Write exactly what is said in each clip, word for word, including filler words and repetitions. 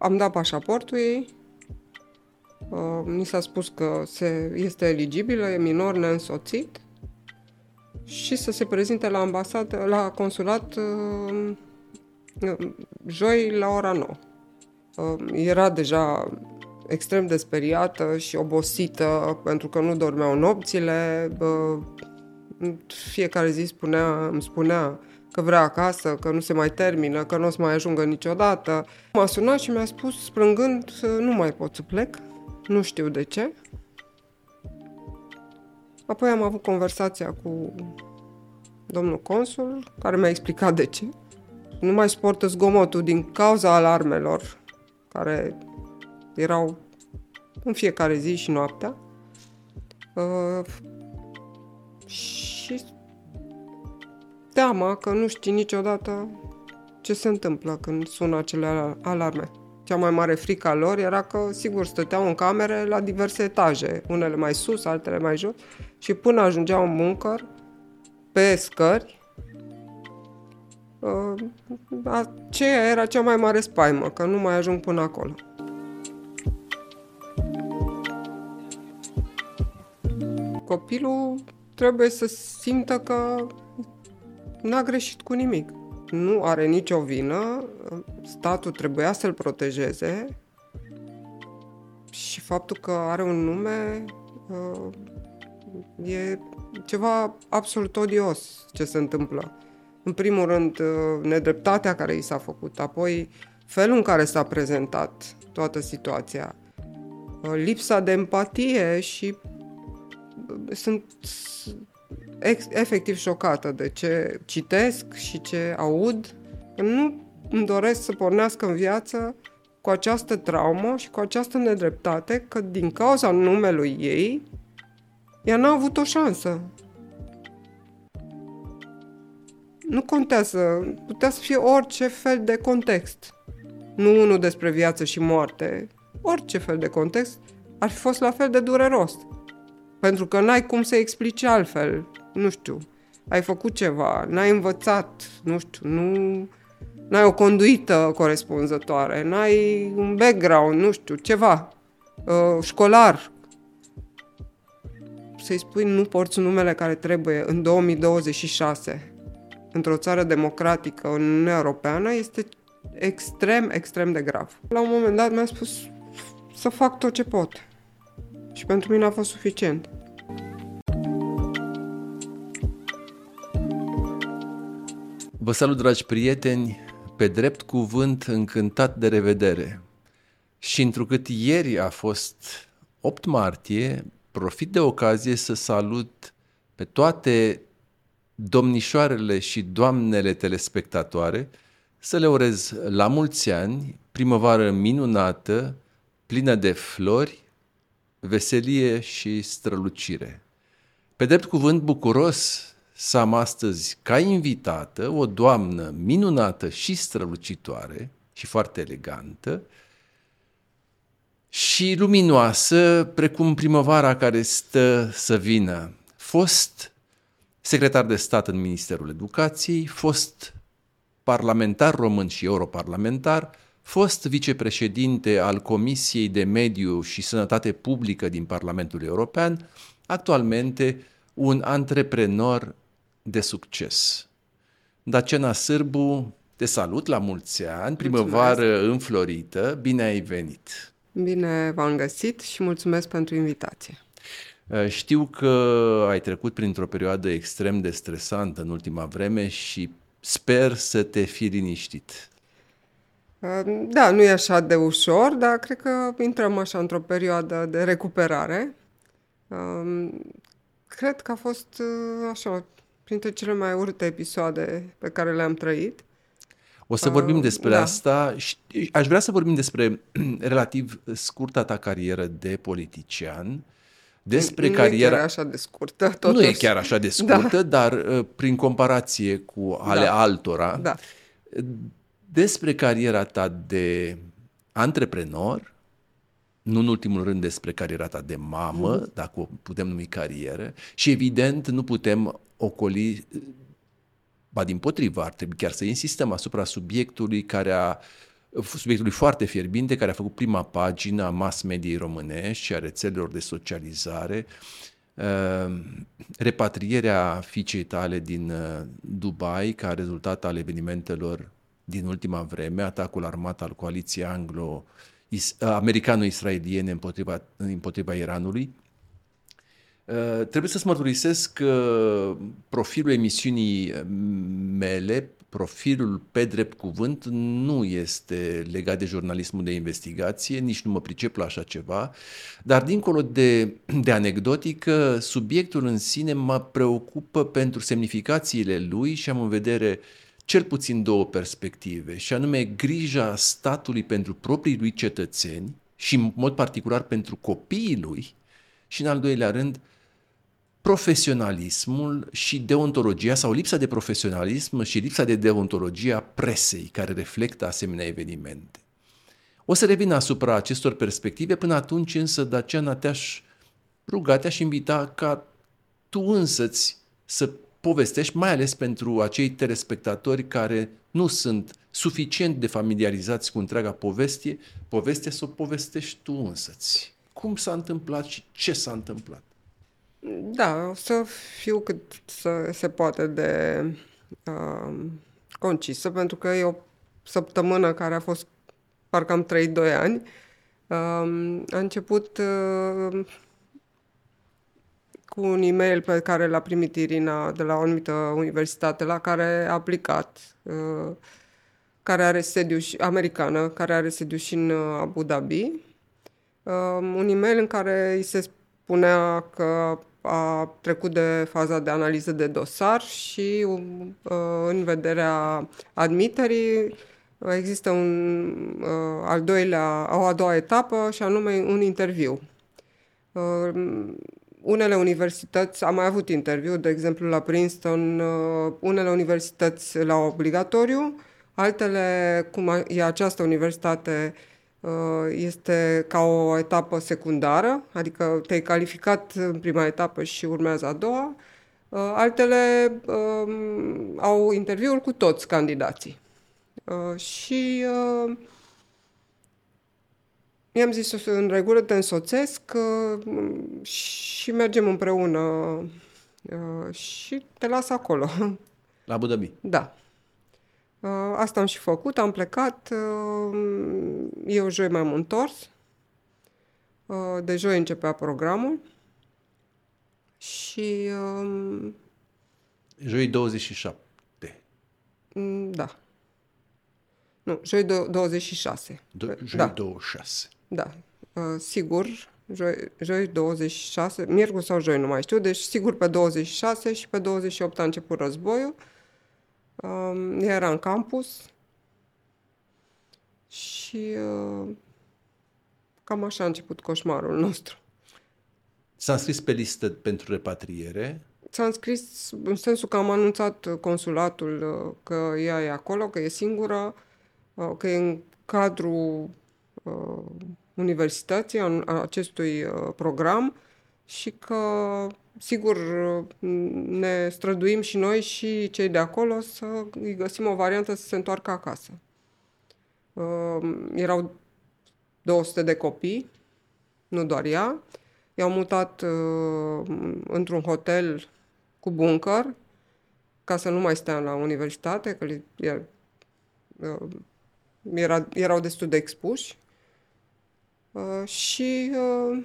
Am dat pașaportul ei, uh, mi s-a spus că se, este eligibilă, e minor neînsoțit și să se prezinte la ambasadă, la consulat uh, joi la ora nouă. Uh, era deja extrem de speriată și obosită pentru că nu dormeau nopțile. Uh, fiecare zi spunea, îmi spunea că vrea acasă, că nu se mai termină, că nu o să mai ajungă niciodată. M-a sunat și mi-a spus, plângând, nu mai pot să plec, nu știu de ce. Apoi am avut conversația cu domnul consul, care mi-a explicat de ce. Nu mai suportă zgomotul din cauza alarmelor, care erau în fiecare zi și noaptea. Uh, și teama că nu știi niciodată ce se întâmplă când sună acele alarme. Cea mai mare frică a lor era că, sigur, stăteau în camere la diverse etaje, unele mai sus, altele mai jos, și până ajungeau în buncăr, pe scări, aceea era cea mai mare spaimă, că nu mai ajung până acolo. Copilul trebuie să simtă că n-a greșit cu nimic. Nu are nicio vină, statul trebuia să-l protejeze și faptul că are un nume e ceva absolut odios ce se întâmplă. În primul rând, nedreptatea care i s-a făcut, apoi felul în care s-a prezentat toată situația, lipsa de empatie și sunt efectiv șocată de ce citesc și ce aud. Nu îmi doresc să pornească în viață cu această traumă și cu această nedreptate, că din cauza numelui ei, ea n-a avut o șansă. Nu contează, putea să fie orice fel de context. Nu unul despre viață și moarte. Orice fel de context ar fi fost la fel de dureros. Pentru că n-ai cum să explici altfel. Nu știu, ai făcut ceva, n-ai învățat, nu știu, nu... N-ai o conduită corespunzătoare, n-ai un background, nu știu, ceva. Uh, școlar. Să-i spui nu porți numele care trebuie în două mii douăzeci și șase, într-o țară democratică, în Uniunea Europeană, este extrem, extrem de grav. La un moment dat mi-a spus să fac tot ce pot. Și pentru mine a fost suficient. Vă salut, dragi prieteni, pe drept cuvânt încântat de revedere. Și întrucât ieri a fost opt martie, profit de ocazie să salut pe toate domnișoarele și doamnele telespectatoare, să le urez la mulți ani, primăvară minunată, plină de flori, veselie și strălucire. Pe drept cuvânt bucuros să am astăzi ca invitată o doamnă minunată și strălucitoare și foarte elegantă și luminoasă, precum primăvara care stă să vină. Fost secretar de stat în Ministerul Educației, fost parlamentar român și europarlamentar, fost vicepreședinte al Comisiei de Mediu și Sănătate Publică din Parlamentul European, actualmente un antreprenor de succes. Dacena Sârbu, te salut, la mulți ani, primăvară mulțumesc. Înflorită, bine ai venit! Bine v-am găsit și mulțumesc pentru invitație. Știu că ai trecut printr-o perioadă extrem de stresantă în ultima vreme și sper să te fi liniștit. Da, nu e așa de ușor, dar cred că intrăm așa într-o perioadă de recuperare. Cred că a fost așa, printre cele mai urâte episoade pe care le-am trăit. O să vorbim despre da. asta. Aș vrea să vorbim despre relativ scurta ta carieră de politician. Despre nu cariera... e chiar așa de scurtă, totuși. Nu e chiar așa de scurtă, da. dar prin comparație cu ale da. altora, da. despre cariera ta de antreprenor, nu în ultimul rând despre cariera ta de mamă, mm. dacă o putem numi carieră, și evident nu putem ocoli, ba dimpotrivă, ar trebui chiar să insistăm asupra subiectului care a subiectului foarte fierbinte, care a făcut prima pagină a mass mediei românești și a rețelelor de socializare, repatrierea fiicei tale din Dubai ca rezultat al evenimentelor din ultima vreme, atacul armat al coaliției anglo americano-israeliene împotriva, împotriva Iranului. Uh, trebuie să-ți mărturisesc că profilul emisiunii mele, profilul Pe Drept Cuvânt, nu este legat de jurnalismul de investigație, nici nu mă pricep la așa ceva, dar dincolo de, de anecdotică, subiectul în sine mă preocupă pentru semnificațiile lui și am în vedere cel puțin două perspective, și anume grija statului pentru proprii lui cetățeni și în mod particular pentru copiii lui, și în al doilea rând profesionalismul și deontologia sau lipsa de profesionalism și lipsa de deontologie a presei care reflectă asemenea evenimente. O să revin asupra acestor perspective, până atunci însă, Daciana, te-aș ruga, te-aș invita ca tu însăți să povestești, mai ales pentru acei telespectatori care nu sunt suficient de familiarizați cu întreaga poveste, poveste să o povestești tu însăți. Cum s-a întâmplat și ce s-a întâmplat? Da, o să fiu cât să se poate de uh, concisă, pentru că e o săptămână care a fost, parcă am trăit doi ani. Uh, a început uh, cu un e-mail pe care l-a primit Irina de la o anumită universitate la care a aplicat, uh, care are sediu și, americană, care are sediu și în Abu Dhabi. Uh, un e-mail în care îi se spunea că a trecut de faza de analiză de dosar și uh, în vederea admiterii există un uh, al doilea, o a doua etapă, și anume un interviu. Uh, unele universități, am mai avut interviu, de exemplu la Princeton, uh, unele universități l-au obligatoriu, altele, cum e această universitate, este ca o etapă secundară, adică te-ai calificat în prima etapă și urmează a doua. Altele um, au interviuri cu toți candidații. Uh, și uh, i-am zis în regulă, te însoțesc uh, și mergem împreună uh, și te las acolo. La Abu Dhabi? Da. Uh, asta am și făcut, am plecat, uh, eu joi m-am întors, uh, de joi începea programul și... Uh, joi douăzeci și șapte. Da. Nu, joi douăzeci și șase. Do- joi da. douăzeci și șase. Da, uh, sigur, joi, joi douăzeci și șase, miercuri sau joi, nu mai știu, deci sigur pe douăzeci și șase și pe douăzeci și opt a început războiul. Uh, era în campus și uh, cam așa a început coșmarul nostru. S-a înscris pe listă pentru repatriere? S-a înscris în sensul că am anunțat consulatul uh, că ea e acolo, că e singură, uh, că e în cadrul uh, universității, a, a acestui uh, program și că, sigur, ne străduim și noi și cei de acolo să îi găsim o variantă să se întoarcă acasă. Uh, erau două sute de copii, nu doar ea. I-au mutat uh, într-un hotel cu bunker ca să nu mai stea la universitate, că li, er, uh, era, erau destul de expuși. Uh, și uh,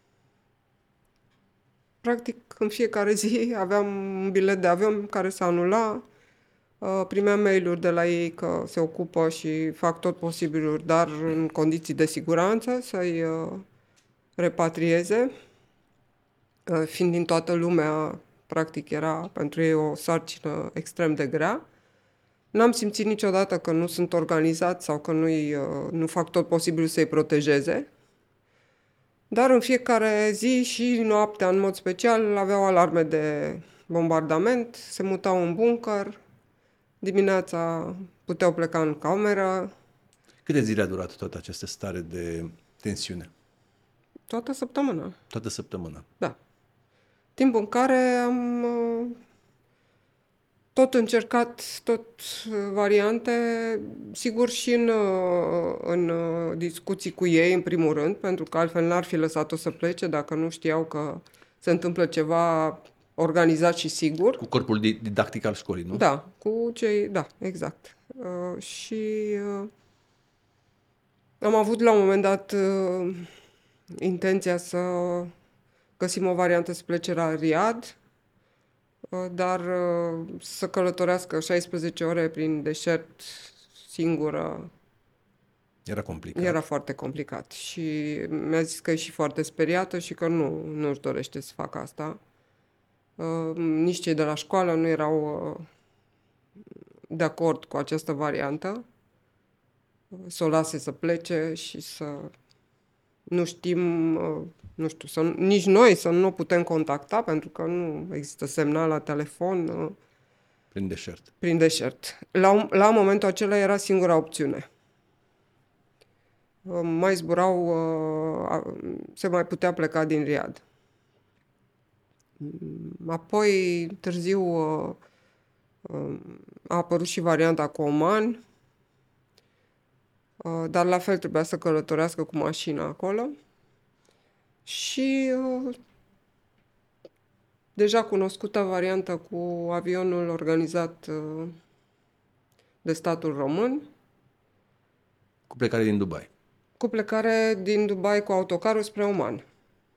practic în fiecare zi aveam un bilet de avion care se anula, uh, primeam mail-uri de la ei că se ocupă și fac tot posibilul, dar în condiții de siguranță, să-i uh, repatrieze, uh, fiind din toată lumea, practic era pentru ei o sarcină extrem de grea. N-am simțit niciodată că nu sunt organizați sau că nu-i, uh, nu fac tot posibilul să-i protejeze. Dar în fiecare zi și noaptea, în mod special, aveau alarme de bombardament, se mutau în bunker, dimineața puteau pleca în cameră. Câte zile a durat toată această stare de tensiune? Toată săptămâna. Toată săptămâna? Da. Timp în care am uh, tot încercat, tot variante, sigur și în, în discuții cu ei, în primul rând, pentru că altfel n-ar fi lăsat-o să plece dacă nu știau că se întâmplă ceva organizat și sigur. Cu corpul didactic al școlii, nu? Da, cu cei, da, exact. Uh, și uh, am avut la un moment dat uh, intenția să găsim o variantă să plece la Riad, uh, dar uh, să călătorească șaisprezece ore prin deșert singură Era complicat. era foarte complicat. Și mi-a zis că e și foarte speriată și că nu, nu își dorește să facă asta. Uh, nici cei de la școală nu erau uh, de acord cu această variantă, să o lase să plece și să nu știm, nu știu, să, nici noi să nu o putem contacta, pentru că nu există semnal la telefon. Prin deșert. Prin deșert. La, la momentul acela era singura opțiune. Mai zburau, se mai putea pleca din Riad. Apoi, târziu, a apărut și varianta cu Oman, dar la fel trebuia să călătorească cu mașina acolo. Și deja cunoscută variantă cu avionul organizat de statul român. Cu plecare din Dubai. Cu plecare din Dubai cu autocarul spre Oman.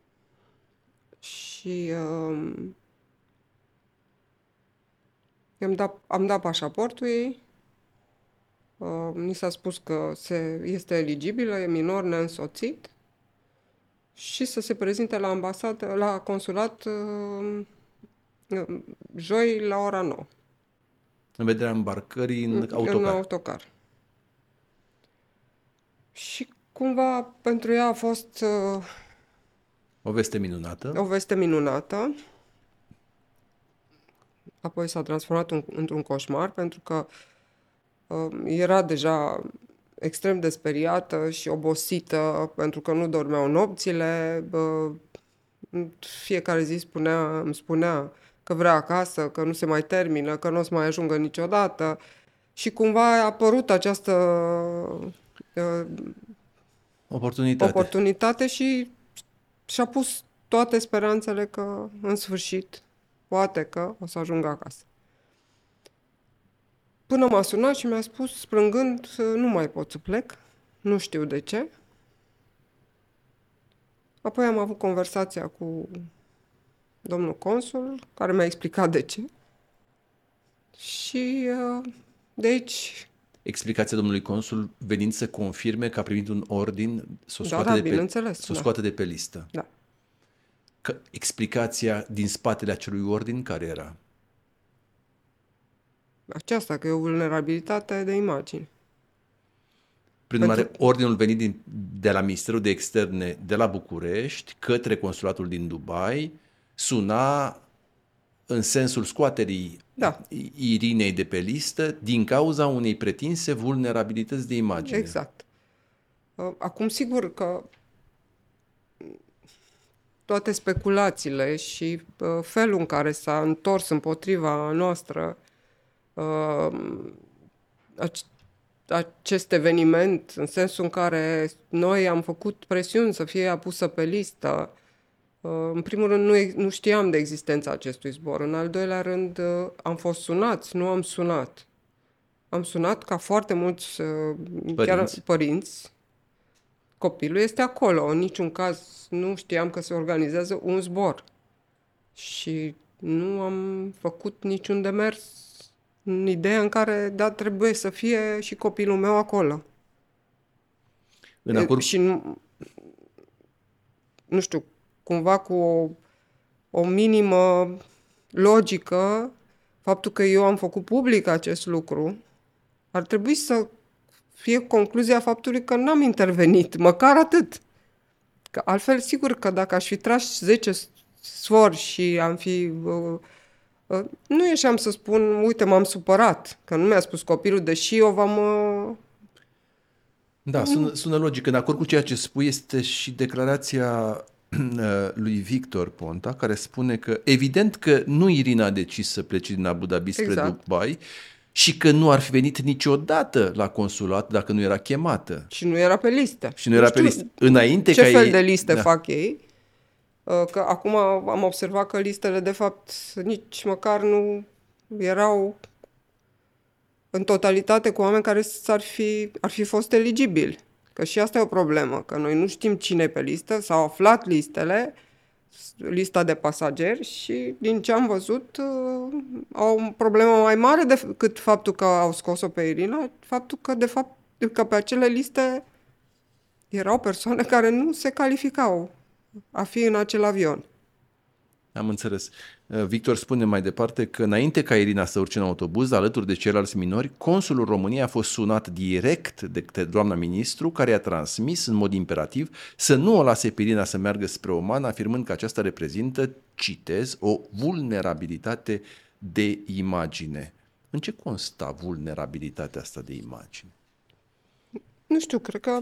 Și um, am dat, am dat pașaportul ei. Uh, ni s-a spus că se, este eligibilă, e minor neînsoțit și să se prezinte la ambasadă, la consulat uh, joi la ora nouă. În vederea îmbarcării în autocar. În autocar. Și cumva pentru ea a fost uh, o veste minunată. O veste minunată. Apoi s-a transformat un, într-un coșmar, pentru că uh, era deja extrem de speriată și obosită, pentru că nu dormeau nopțile. Uh, fiecare zi spunea, îmi spunea că vrea acasă, că nu se mai termină, că nu o să mai ajungă niciodată. Și cumva a apărut această uh, oportunitate. oportunitate și și-a pus toate speranțele că, în sfârșit, poate că o să ajungă acasă. Până m-a sunat și mi-a spus, plângând, nu mai pot să plec, nu știu de ce. Apoi am avut conversația cu domnul consul, care mi-a explicat de ce. Și de aici... Explicația domnului consul venind să confirme că a primit un ordin să o da, scoată, da, de, pe, să o da. scoată de pe listă. Da. Că explicația din spatele acelui ordin care era? Aceasta, că e o vulnerabilitate de imagine. Prin urmare, Pentru... ordinul venit din, de la Ministerul de Externe de la București către consulatul din Dubai suna în sensul scoaterii da. Irinei de pe listă din cauza unei pretinse vulnerabilități de imagine. Exact. Acum, sigur că toate speculațiile și felul în care s-a întors împotriva noastră acest eveniment, în sensul în care noi am făcut presiuni să fie apusă pe listă. În primul rând, nu, nu știam de existența acestui zbor. În al doilea rând, am fost sunați, nu am sunat. Am sunat ca foarte mulți părinți. Chiar părinți. Copilul este acolo. În niciun caz nu știam că se organizează un zbor. Și nu am făcut niciun demers în ideea în care, da, trebuie să fie și copilul meu acolo. În acord... Și nu, nu știu, cumva cu o, o minimă logică, faptul că eu am făcut public acest lucru, ar trebui să fie concluzia faptului că n-am intervenit, măcar atât. Că altfel, sigur că dacă aș fi tras zece sfori și am fi... Uh, uh, nu ieșeam să spun, uite, m-am supărat, că nu mi-a spus copilul, deși eu v-am... Uh... Da, sună, sună logic. În acord cu ceea ce spui este și declarația lui Victor Ponta, care spune că evident că nu Irina a decis să plece din Abu Dhabi spre Exact. Dubai și că nu ar fi venit niciodată la consulat dacă nu era chemată. Și nu era pe listă. Și nu era pe listă. Înainte ce ca fel ei... de liste da. fac ei? Că acum am observat că listele, de fapt, nici măcar nu erau în totalitate cu oameni care s-ar fi, ar fi fost eligibili. Că și asta e o problemă, că noi nu știm cine e pe listă, s-au aflat listele, lista de pasageri și din ce am văzut au o problemă mai mare decât faptul că au scos-o pe Irina, faptul că de fapt că pe acele liste erau persoane care nu se calificau a fi în acel avion. Am înțeles. Victor spune mai departe că înainte ca Irina să urce în autobuz, alături de ceilalți minori, consulul României a fost sunat direct de către doamna ministru, care i-a transmis în mod imperativ să nu o lase pe Irina să meargă spre Oman, afirmând că aceasta reprezintă, citez, o vulnerabilitate de imagine. În ce consta vulnerabilitatea asta de imagine? Nu știu, cred că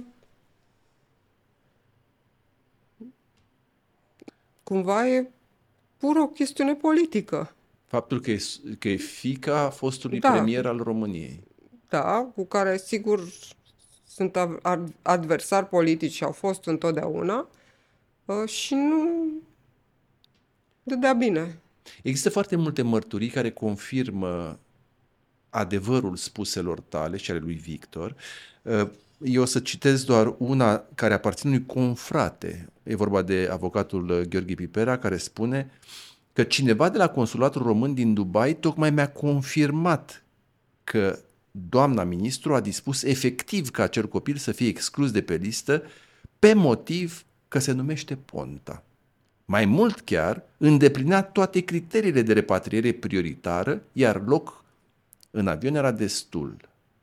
cumva e pur o chestiune politică. Faptul că e, că e fiica fostului da. premier al României. Da, cu care sigur sunt adversari politici și au fost întotdeauna și nu dădea bine. Există foarte multe mărturii care confirmă adevărul spuselor tale și ale lui Victor. Eu o să citesc doar una care aparține unui confrate. E vorba de avocatul Gheorghe Pipera, care spune că cineva de la consulatul român din Dubai tocmai mi-a confirmat că doamna ministru a dispus efectiv ca acel copil să fie exclus de pe listă pe motiv că se numește Ponta. Mai mult chiar, îndeplinea toate criteriile de repatriere prioritară, iar loc în avion era destul.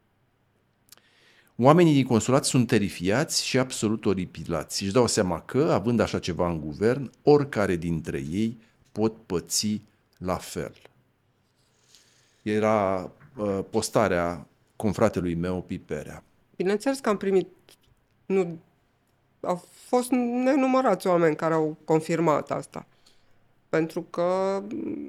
Oamenii din consulat sunt terifiați și absolut oripilați. Își dau seama că, având așa ceva în guvern, oricare dintre ei pot păți la fel. Era uh, postarea confratelui meu, Piperea. Bineînțeles că am primit... Nu, au fost nenumărați oameni care au confirmat asta. Pentru că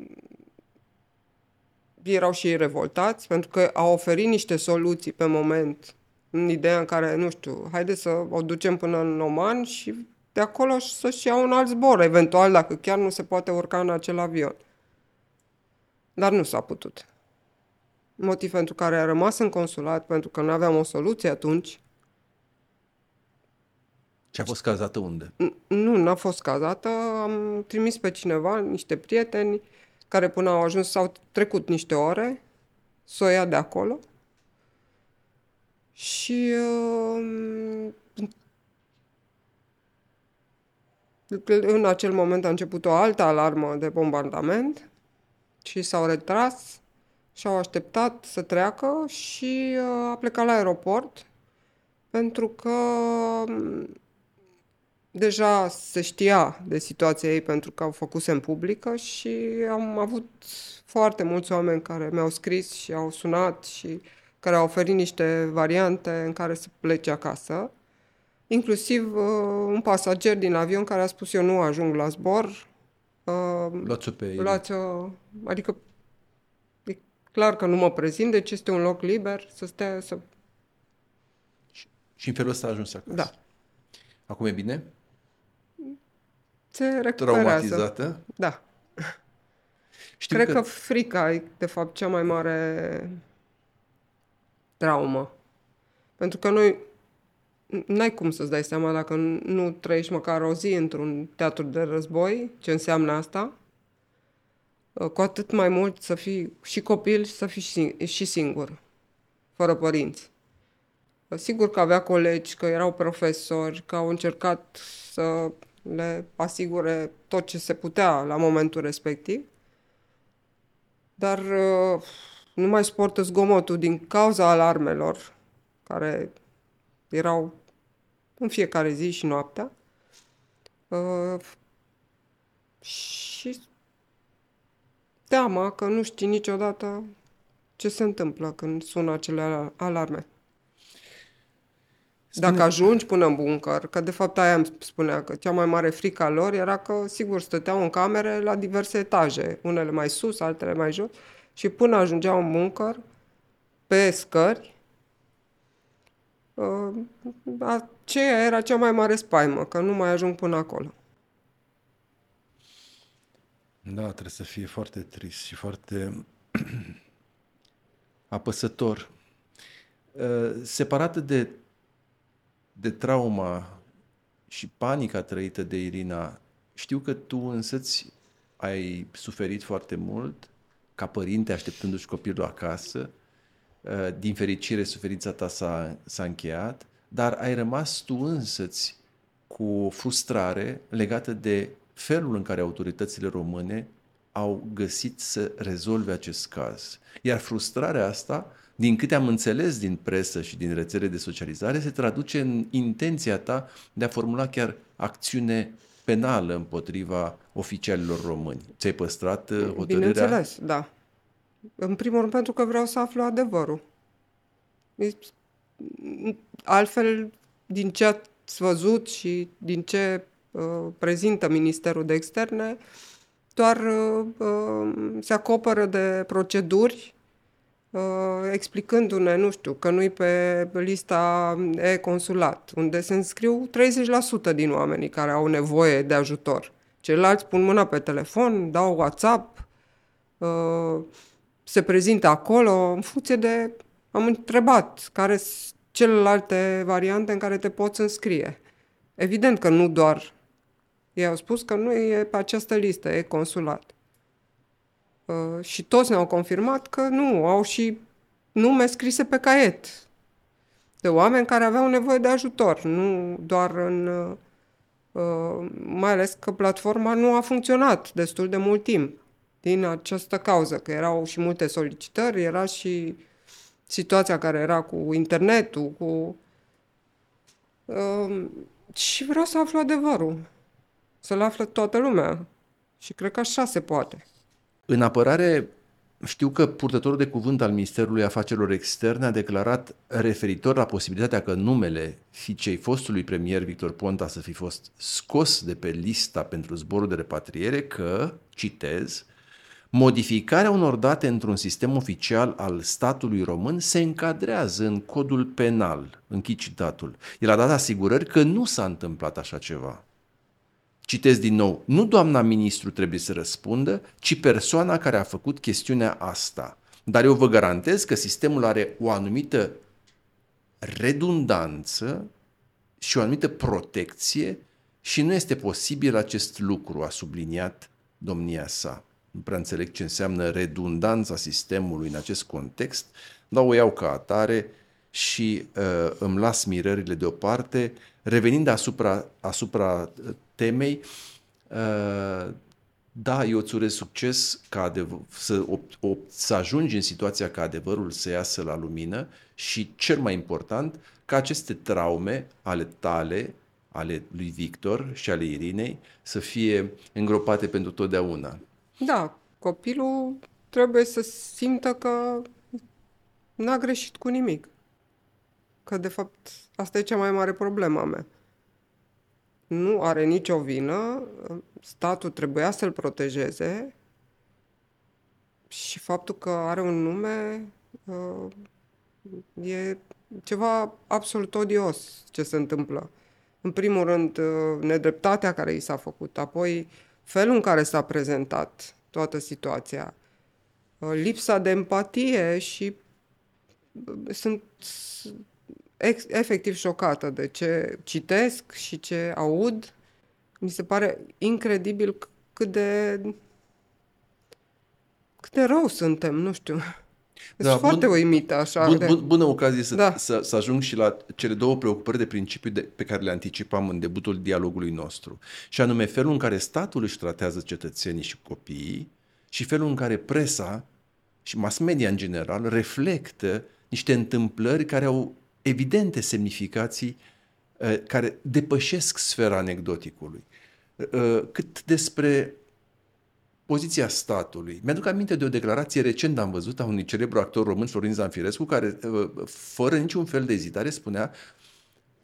erau și ei revoltați, pentru că au oferit niște soluții pe moment, în ideea în care, nu știu, haide să o ducem până în Oman și de acolo să-și iau un alt zbor, eventual, dacă chiar nu se poate urca în acel avion. Dar nu s-a putut. Motiv pentru care a rămas în consulat, pentru că nu aveam o soluție atunci. Și a fost cazată unde? Nu, n-a fost cazată. Am trimis pe cineva, niște prieteni, care până au ajuns, s-au trecut niște ore, să o ia de acolo. Și uh, în acel moment a început o altă alarmă de bombardament și s-au retras și au așteptat să treacă și uh, a plecat la aeroport pentru că um, deja se știa de situația ei pentru că au făcut în publică și am avut foarte mulți oameni care mi-au scris și au sunat și care au oferit niște variante în care să plece acasă. Inclusiv uh, un pasager din avion care a spus eu nu ajung la zbor. Uh, Luați-o pe ei. Luați-o, adică e clar că nu mă prezint, deci este un loc liber să stea să... Și, și în felul ăsta a ajuns acasă. Da. Acum e bine? Se recuperează. Traumatizată? Da. Știu Cred că... că frica e, de fapt, cea mai mare traumă. Pentru că noi n-ai cum să-ți dai seama dacă nu trăiești măcar o zi într-un teatru de război, ce înseamnă asta. Cu atât mai mult să fii și copil și să fii și singur, fără părinți. Sigur că avea colegi, că erau profesori, că au încercat să le asigure tot ce se putea la momentul respectiv, dar nu mai suportă zgomotul din cauza alarmelor care erau în fiecare zi și noaptea. Uh, și teama că nu știi niciodată ce se întâmplă când sună acele alarme. Spune... Dacă ajungi până în buncăr, că de fapt aia îmi spunea că cea mai mare frică a lor era că, sigur, stăteau în camere la diverse etaje, unele mai sus, altele mai jos, și până ajungeau în buncăr, pe scări, uh, aceea era cea mai mare spaimă, că nu mai ajung până acolo. Da, trebuie să fie foarte trist și foarte apăsător. Separată de, de trauma și panica trăită de Irina, știu că tu însăți ai suferit foarte mult ca părinte așteptându-și copilul acasă. Din fericire, suferința ta s-a, s-a încheiat, dar ai rămas tu însăți cu frustrare legată de felul în care autoritățile române au găsit să rezolve acest caz. Iar frustrarea asta, din câte am înțeles din presă și din rețele de socializare, se traduce în intenția ta de a formula chiar acțiune penală împotriva oficialilor români. Ți-ai păstrat hotărârea? Bineînțeles, da. În primul rând pentru că vreau să aflu adevărul. Altfel, din ce ați văzut și din ce uh, prezintă Ministerul de Externe, doar uh, uh, se acoperă de proceduri uh, explicându-ne, nu știu, că nu-i pe lista e-consulat, unde se înscriu treizeci la sută din oamenii care au nevoie de ajutor. Ceilalți pun mâna pe telefon, dau WhatsApp, uh, se prezintă acolo, în funcție de... Am întrebat care sunt celelalte variante în care te poți înscrie. Evident că nu doar. Ei au spus că nu e pe această listă, e consulat. Uh, și toți ne-au confirmat că nu, au și nume scrise pe caiet de oameni care aveau nevoie de ajutor, nu doar în... Uh, mai ales că platforma nu a funcționat destul de mult timp din această cauză, că erau și multe solicitări, era și situația care era cu internetul, cu... Uh, și vreau să aflu adevărul. Să-l află toată lumea. Și cred că așa se poate. În apărare, știu că purtătorul de cuvânt al Ministerului Afacerilor Externe a declarat, referitor la posibilitatea că numele fiicei fostului premier Victor Ponta să fi fost scos de pe lista pentru zborul de repatriere, că, citez, modificarea unor date într-un sistem oficial al statului român se încadrează în codul penal. Închid citatul. El a dat asigurări că nu s-a întâmplat așa ceva. Citez din nou, nu doamna ministru trebuie să răspundă, ci persoana care a făcut chestiunea asta. Dar eu vă garantez că sistemul are o anumită redundanță și o anumită protecție și nu este posibil acest lucru, a subliniat domnia sa. Nu prea înțeleg ce înseamnă redundanța sistemului în acest context, dar o iau ca atare și uh, îmi las mirările deoparte, revenind asupra, asupra temei, uh, da, eu îți urez succes ca adevăr, să, o, o, să ajungi în situația ca adevărul să iasă la lumină și, cel mai important, ca aceste traume ale tale, ale lui Victor și ale Irinei, să fie îngropate pentru totdeauna. Da, copilul trebuie să simtă că n-a greșit cu nimic. Că, de fapt, asta e cea mai mare problemă a mea. Nu are nicio vină, statul trebuia să-l protejeze și faptul că are un nume uh, e ceva absolut odios ce se întâmplă. În primul rând, uh, nedreptatea care i s-a făcut, apoi felul în care s-a prezentat toată situația, uh, lipsa de empatie și uh, sunt ex- efectiv șocată de ce citesc și ce aud. Mi se pare incredibil cât de cât de rău suntem, nu știu. Sunt Da, foarte bun, uimită așa. bun, de... bun, bună ocazie să, Da. să, să ajung și la cele două preocupări de principiu de, pe care le anticipam în debutul dialogului nostru. Și anume felul în care statul își tratează cetățenii și copiii și felul în care presa și mass media în general reflectă niște întâmplări care au evidente semnificații care depășesc sfera anecdoticului. Cât despre poziția statului. Mi-aduc aminte de o declarație recent am văzut a unui celebru actor român, Florin Zanfirescu, care, fără niciun fel de ezitare, spunea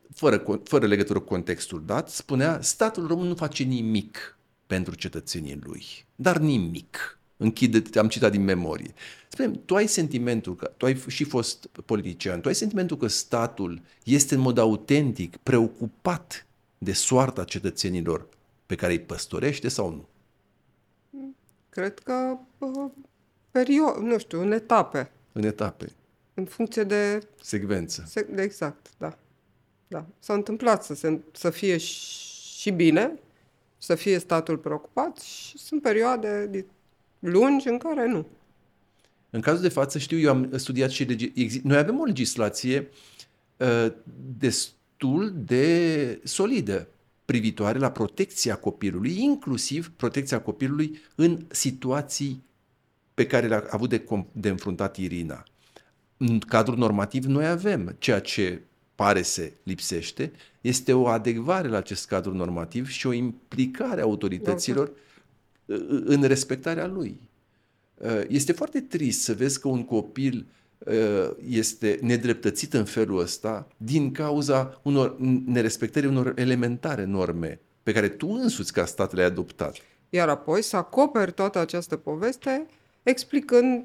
fără, fără legătură cu contextul dat, spunea statul român nu face nimic pentru cetățenii lui, dar nimic. Închide, am citat din memorie. Spune, tu ai sentimentul că, tu ai și fost politician, tu ai sentimentul că statul este în mod autentic preocupat de soarta cetățenilor pe care îi păstorește sau nu? Cred că uh, perio- nu știu, în etape. În etape. În funcție de... Secvență. Se, de exact, da. da. S-a întâmplat să, se, să fie și bine, să fie statul preocupat și sunt perioade lungi în care nu. În cazul de față, știu, eu am studiat și... Legi- noi avem o legislație uh, destul de solidă privitoare la protecția copilului, inclusiv protecția copilului în situații pe care le-a avut de, de înfruntat Irina. În cadrul normativ noi avem ceea ce pare se lipsește, este o adecvare la acest cadru normativ și o implicare a autorităților în respectarea lui. Este foarte trist să vezi că un copil este nedreptățit în felul ăsta din cauza unor nerespectării unor elementare norme pe care tu însuți ca stat le-ai adoptat. Iar apoi să acoperi toată această poveste explicând,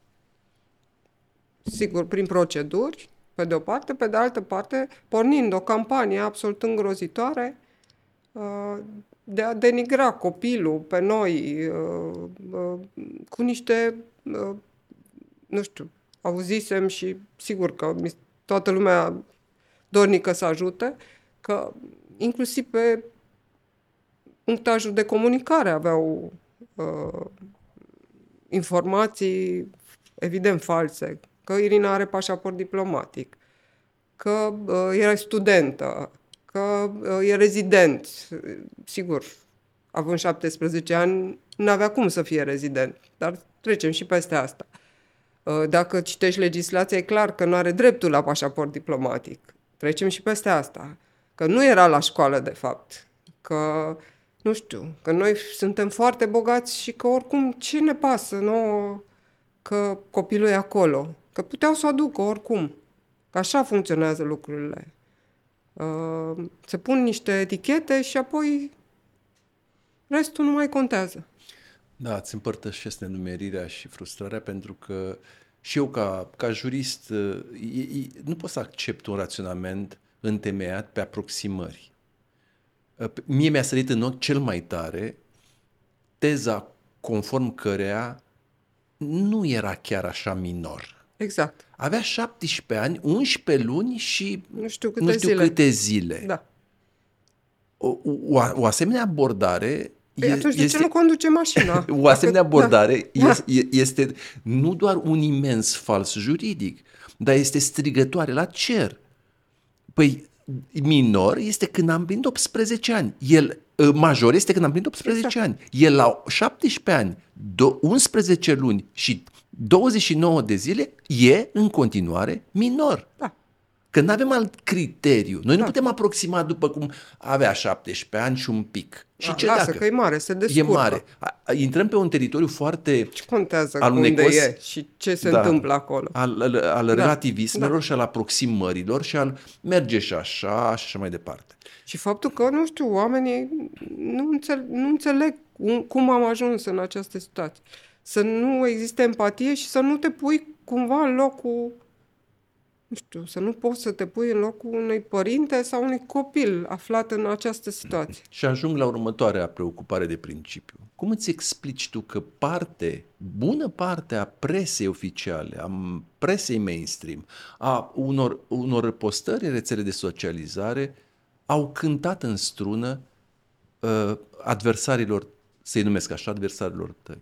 sigur, prin proceduri, pe de o parte, pe de altă parte, pornind o campanie absolut îngrozitoare de a denigra copilul pe noi cu niște, nu știu, auzisem și sigur că toată lumea dornică să ajute, că inclusiv pe punctajul de comunicare aveau uh, informații evident false, că Irina are pașaport diplomatic, că uh, era studentă, că uh, e rezident. Sigur, având șaptesprezece ani, n-avea cum să fie rezident, dar trecem și peste asta. Uh, dacă citești legislația, e clar că nu are dreptul la pașaport diplomatic. Trecem și peste asta. Că nu era la școală, de fapt. Că, nu știu, că noi suntem foarte bogați și că oricum ce ne pasă nouă că copilul e acolo. Că puteau să o aducă oricum. Că așa funcționează lucrurile. Uh, se pun niște etichete și apoi restul nu mai contează. Da, îți împărtășesc nedumerirea și frustrarea pentru că și eu ca, ca jurist e, e, nu pot să accept un raționament întemeiat pe aproximări. Mie mi-a sărit în ochi cel mai tare teza conform cărea nu era chiar așa minor. Exact. Avea șaptesprezece ani, unsprezece luni și nu știu câte nu știu zile. Câte zile. Da. O, o, o asemenea abordare... Păi atunci de ce nu conduce mașina? O asemenea abordare da. este, este nu doar un imens fals juridic, dar este strigătoare la cer. Păi minor este când am împlinit optsprezece ani. El major este când am împlinit optsprezece exact. ani. El la șaptesprezece ani, unsprezece luni și douăzeci și nouă de zile e în continuare minor. Da. Că nu avem alt criteriu. Noi da. nu putem aproxima după cum avea șaptesprezece ani și un pic. Și da, ce lasă dacă că e mare, se descurcă. E mare. Intrăm pe un teritoriu foarte ce contează alunecos, unde e și ce se da, întâmplă acolo. Al, al, al da, relativismelor da. și al aproximărilor și al merge și așa și așa mai departe. Și faptul că, nu știu, oamenii nu, înțeleg, nu înțeleg cum am ajuns în această situație. Să nu existe empatie și să nu te pui cumva în locul, nu știu, să nu poți să te pui în locul unui părinte sau unui copil aflat în această situație. Și ajung la următoarea preocupare de principiu. Cum îți explici tu că parte, bună parte a presei oficiale, a presei mainstream, a unor, unor postări în rețele de socializare au cântat în strună uh, adversarilor, să-i numesc așa, adversarilor tăi?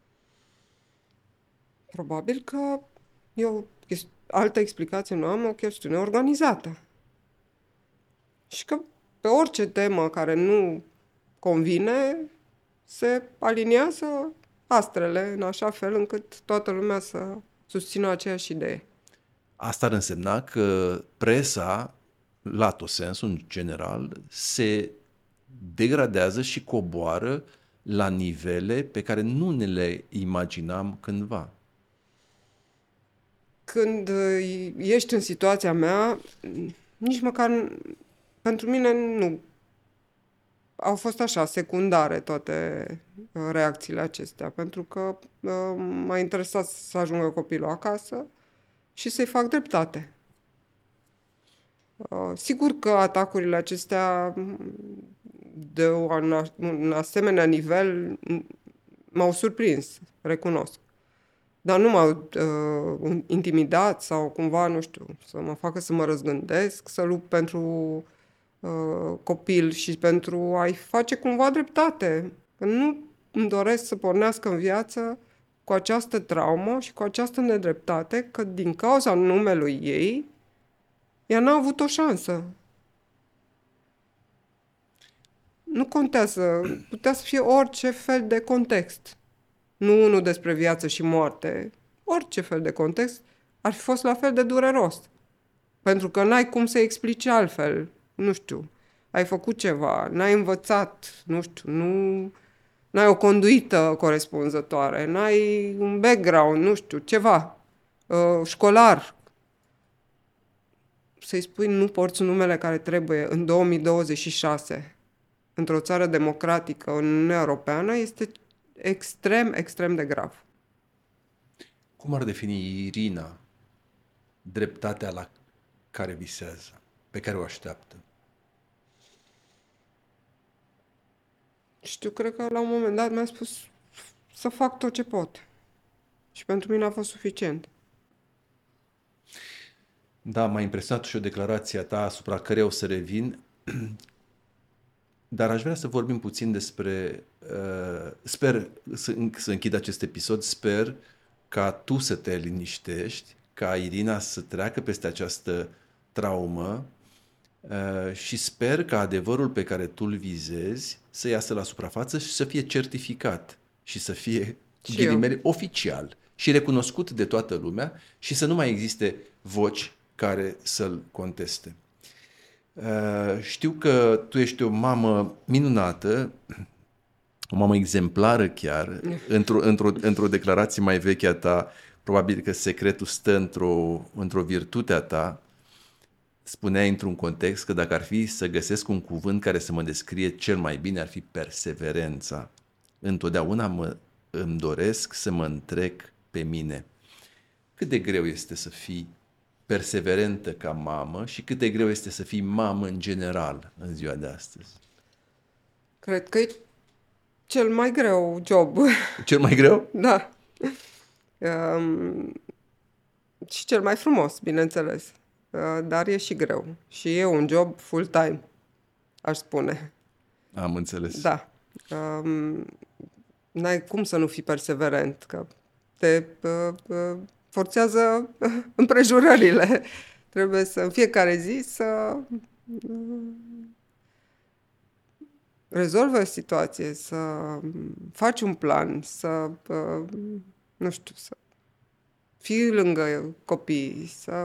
Probabil că eu, altă explicație nu am, o chestiune organizată. Și că pe orice temă care nu convine, se aliniază astrele în așa fel încât toată lumea să susțină aceeași idee. Asta ar însemna că presa, la tot sensul, în general, se degradează și coboară la nivele pe care nu ne le imaginam cândva. Când ești în situația mea, nici măcar pentru mine nu. Au fost așa, secundare toate uh, reacțiile acestea, pentru că uh, m-a interesat să ajungă copilul acasă și să-i fac dreptate. Uh, sigur că atacurile acestea de un, un asemenea nivel m-au surprins, recunosc. Dar nu m-au uh, intimidat sau cumva, nu știu, să mă facă să mă răzgândesc, să lupt pentru uh, copil și pentru a-i face cumva dreptate. Că nu îmi doresc să pornească în viață cu această traumă și cu această nedreptate, că din cauza numelui ei, ea n-a avut o șansă. Nu contează, putea să fie orice fel de context. Nu unul despre viață și moarte. Orice fel de context ar fi fost la fel de dureros. Pentru că n-ai cum să explici altfel. Nu știu, ai făcut ceva, n-ai învățat, nu știu, nu... N-ai o conduită corespunzătoare, n-ai un background, nu știu, ceva. Uh, școlar. Să-i spui nu porți numele care trebuie în două mii douăzeci și șase într-o țară democratică, în Uniunea Europeană, este extrem, extrem de grav. Cum ar defini Irina dreptatea la care visează, pe care o așteaptă? Știu, cred că la un moment dat mi-a spus să fac tot ce pot. Și pentru mine a fost suficient. Da, m-a impresionat și o declarație a ta asupra care o să revin, dar aș vrea să vorbim puțin despre... Uh, sper să, să închid acest episod, sper ca tu să te liniștești, ca Irina să treacă peste această traumă uh, și sper ca adevărul pe care tu îl vizezi să iasă la suprafață și să fie certificat și să fie, ghilimele, oficial și recunoscut de toată lumea și să nu mai existe voci care să-l conteste. Uh, știu că tu ești o mamă minunată, o mamă exemplară chiar. Într-o, într-o, într-o declarație mai veche a ta, probabil că secretul stă într-o, într-o virtute a ta, spuneai într-un context că dacă ar fi să găsesc un cuvânt care să mă descrie cel mai bine, ar fi perseverența. Întotdeauna mă, îmi doresc să mă întrec pe mine. Cât de greu este să fii perseverentă ca mamă și cât de greu este să fii mamă în general în ziua de astăzi? Cred că e cel mai greu job. Cel mai greu? Da. Um, și cel mai frumos, bineînțeles. Uh, dar e și greu. Și e un job full-time, aș spune. Am înțeles. Da. Um, n-ai cum să nu fii perseverent, că te uh, uh, forțează împrejurările. Trebuie să, în fiecare zi, să uh, rezolvi o situație, să faci un plan, să, uh, nu știu, să fii lângă copii, să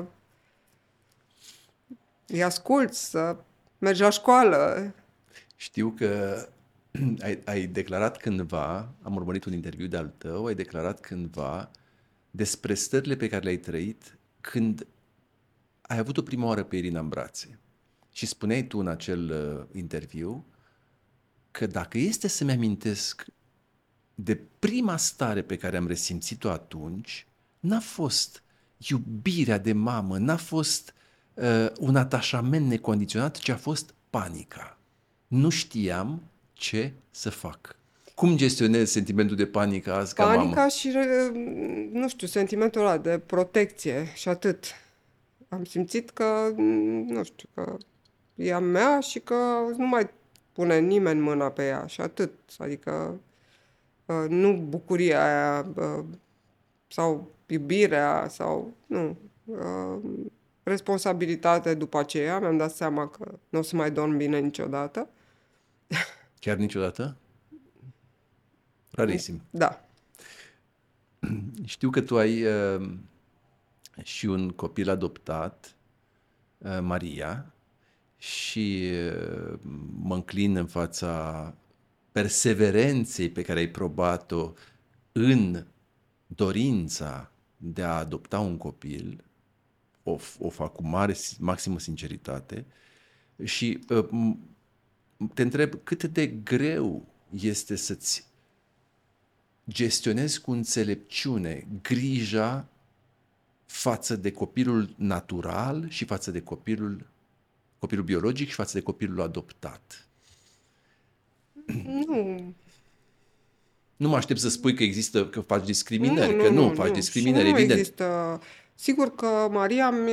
îi asculți, să mergi la școală. Știu că ai, ai declarat cândva, am urmărit un interviu de-al tău, ai declarat cândva despre stările pe care le-ai trăit când ai avut o prima oară pe Irina în brațe. Și spuneai tu în acel uh, interviu că dacă este să-mi amintesc de prima stare pe care am resimțit-o atunci, n-a fost iubirea de mamă, n-a fost uh, un atașament necondiționat, ci a fost panica. Nu știam ce să fac. Cum gestionezi sentimentul de panică azi ca mamă? Panica și, nu știu, sentimentul ăla de protecție și atât. Am simțit că, nu știu, că e a mea și că nu mai pune nimeni mâna pe ea și atât. Adică nu bucuria aia sau iubirea sau, nu, responsabilitate după aceea. Mi-am dat seama că nu o să mai dorm bine niciodată. Chiar niciodată? Rarisim. Da. Știu că tu ai uh, și un copil adoptat, uh, Maria, și uh, mă înclin în fața perseverenței pe care ai probat-o în dorința de a adopta un copil, o, o fac cu mare, maximă sinceritate și uh, te întreb cât de greu este să-ți gestionezi cu înțelepciune grija față de copilul natural și față de copilul, copilul biologic și față de copilul adoptat. Nu. Nu mă aștept să spui că există, că faci discriminări, Nu, că nu, nu, nu, faci nu. discriminări, Și nu evident. există. Sigur că Maria mi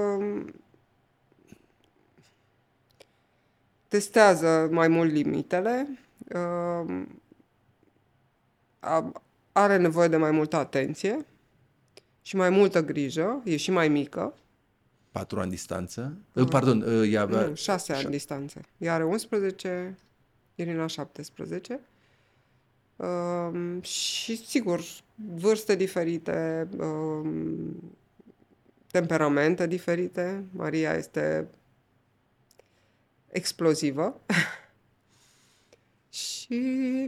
testează mai mult limitele, uh, are nevoie de mai multă atenție și mai multă grijă, e și mai mică. Patru ani distanță? Uh, Pardon, uh, ea avea... Nu, șase ani distanță. Ea are unsprezece, Irina șaptesprezece. Uh, și, sigur, vârste diferite, uh, temperamente diferite. Maria este explozivă. Și,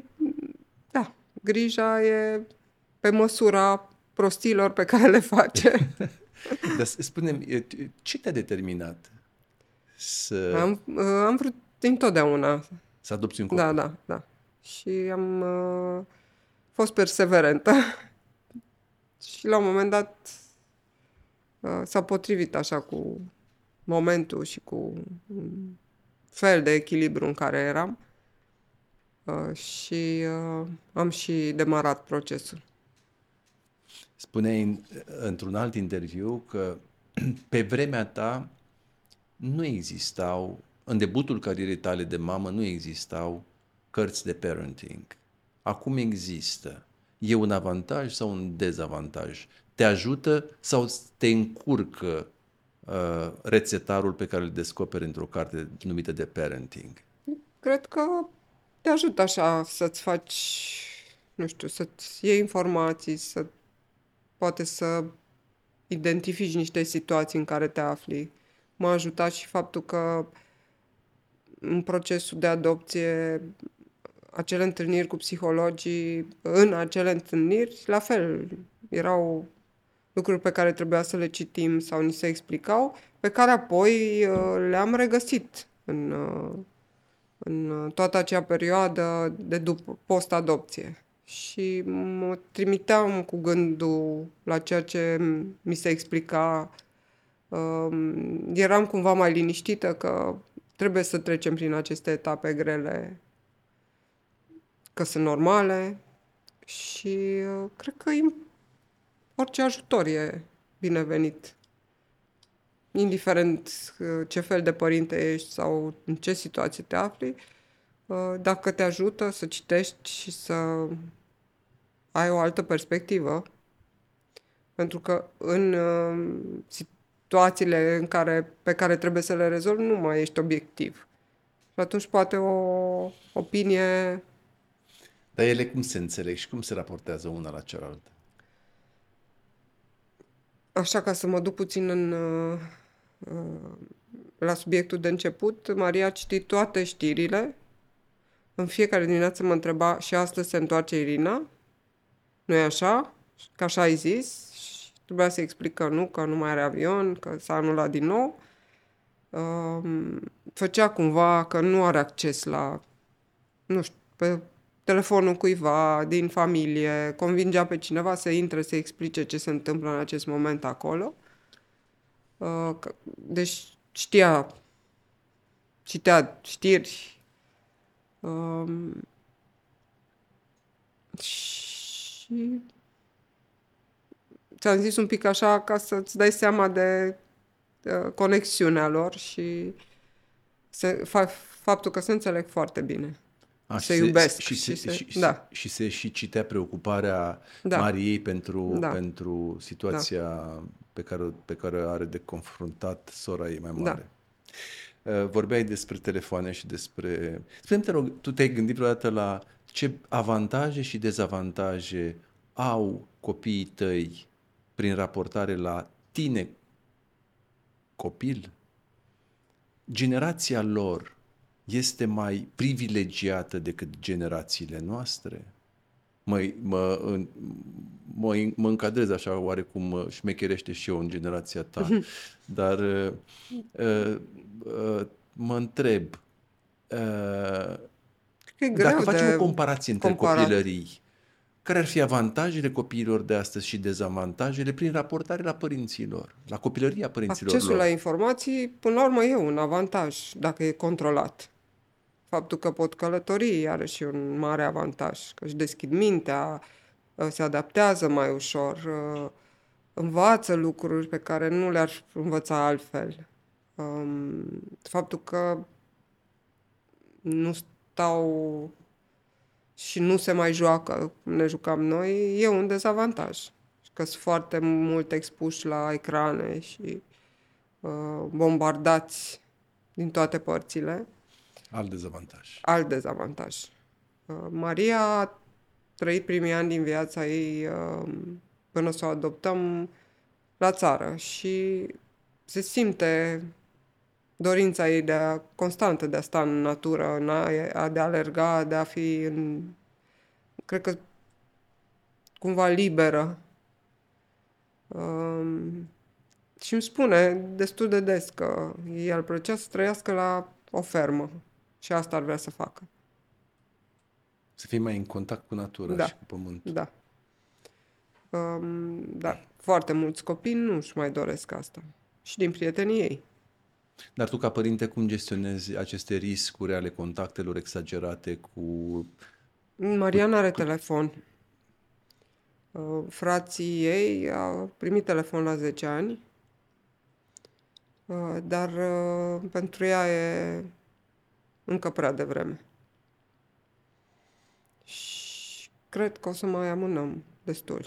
da, grija e pe măsura prostiilor pe care le face. Dar spune-mi, ce te-a determinat să... Am, am vrut întotdeauna. Să adopți un copil? Da, da, da. Și am uh, fost perseverentă. Și la un moment dat uh, s-a potrivit așa cu momentul și cu un fel de echilibru în care eram. Uh, și uh, am și demarat procesul. Spuneai într-un alt interviu că pe vremea ta nu existau, în debutul carierei tale de mamă, nu existau cărți de parenting. Acum există. E un avantaj sau un dezavantaj? Te ajută sau te încurcă uh, rețetarul pe care îl descoperi într-o carte numită de parenting? Cred că te ajută așa să-ți faci, nu știu, să-ți iei informații, să poate să identifici niște situații în care te afli. M-a ajutat și faptul că în procesul de adopție, acele întâlniri cu psihologii, în acele întâlniri, la fel, erau lucruri pe care trebuia să le citim sau ni se explicau, pe care apoi uh, le-am regăsit în, uh, în toată acea perioadă de după post-adopție. Și mă trimiteam cu gândul la ceea ce mi se explica. Uh, eram cumva mai liniștită că trebuie să trecem prin aceste etape grele, că sunt normale și uh, cred că orice ajutor e binevenit. Indiferent uh, ce fel de părinte ești sau în ce situație te afli, uh, dacă te ajută să citești și să ai o altă perspectivă, pentru că în uh, situațiile în care, pe care trebuie să le rezolvi nu mai ești obiectiv. Și atunci poate o opinie... Dar ele cum se înțeleg și cum se raportează una la cealaltă? Așa, ca să mă duc puțin în, uh, la subiectul de început, Maria a citit toate știrile. În fiecare dimineață mă întreba, și astăzi se întoarce Irina? Nu e așa? Că așa ai zis? Și trebuia să explic că nu, că nu mai are avion, că s-a anulat din nou. Uh, făcea cumva că nu are acces la, nu știu, pe telefonul cuiva din familie, convingea pe cineva să intre să explice ce se întâmplă în acest moment acolo. Uh, deci știa, citea știri. Uh, și ți-am zis un pic așa ca să-ți dai seama de uh, conexiunea lor și se, fa, faptul că se înțeleg foarte bine. A, se și iubesc. Se, și, și, se, se, și, da. și se și citea preocuparea da. Mariei pentru, da. pentru situația da. pe, care, pe care are de confruntat sora ei mai mare. Da. Vorbeai despre telefoane și despre... Spune-mi, te rog, tu te-ai gândit vreodată la ce avantaje și dezavantaje au copiii tăi prin raportare la tine, copil? Generația lor este mai privilegiată decât generațiile noastre? mă, mă, în- mă, mă încadrez așa oarecum, mă șmecherește și eu în generația ta, dar uh, uh, uh, mă întreb, uh, E dacă greu facem o de comparație între comparat. copilării, care ar fi avantajele copiilor de astăzi și dezavantajele prin raportare la părinților, la copilăria părinților Accesul la lor? informații, până la urmă, e un avantaj dacă e controlat. Faptul că pot călători are și un mare avantaj, că își deschid mintea, se adaptează mai ușor, învață lucruri pe care nu le-ar învăța altfel. Um, Faptul că nu stau și nu se mai joacă cum ne jucam noi e un dezavantaj. Că sunt foarte mult expuși la ecrane și uh, bombardați din toate părțile. Alt dezavantaj. Alt dezavantaj. Uh, Maria a trăit primii ani din viața ei uh, până să o adoptăm la țară și se simte dorința ei de a, constantă de a sta în natură, în aer, de a alerga, de a fi în, cred că cumva liberă. Um, și îmi spune destul de des că i-ar plăcea să trăiască la o fermă și asta ar vrea să facă. Să fii mai în contact cu natura Da, și cu pământul. da. Um, dar foarte mulți copii nu își mai doresc asta. Și din prietenii ei. Dar tu, ca părinte, cum gestionezi aceste riscuri ale contactelor exagerate cu... Mariana are telefon. Uh, frații ei au primit telefon la zece ani, uh, dar uh, pentru ea e încă prea devreme. Și cred că o să mai amânăm destul.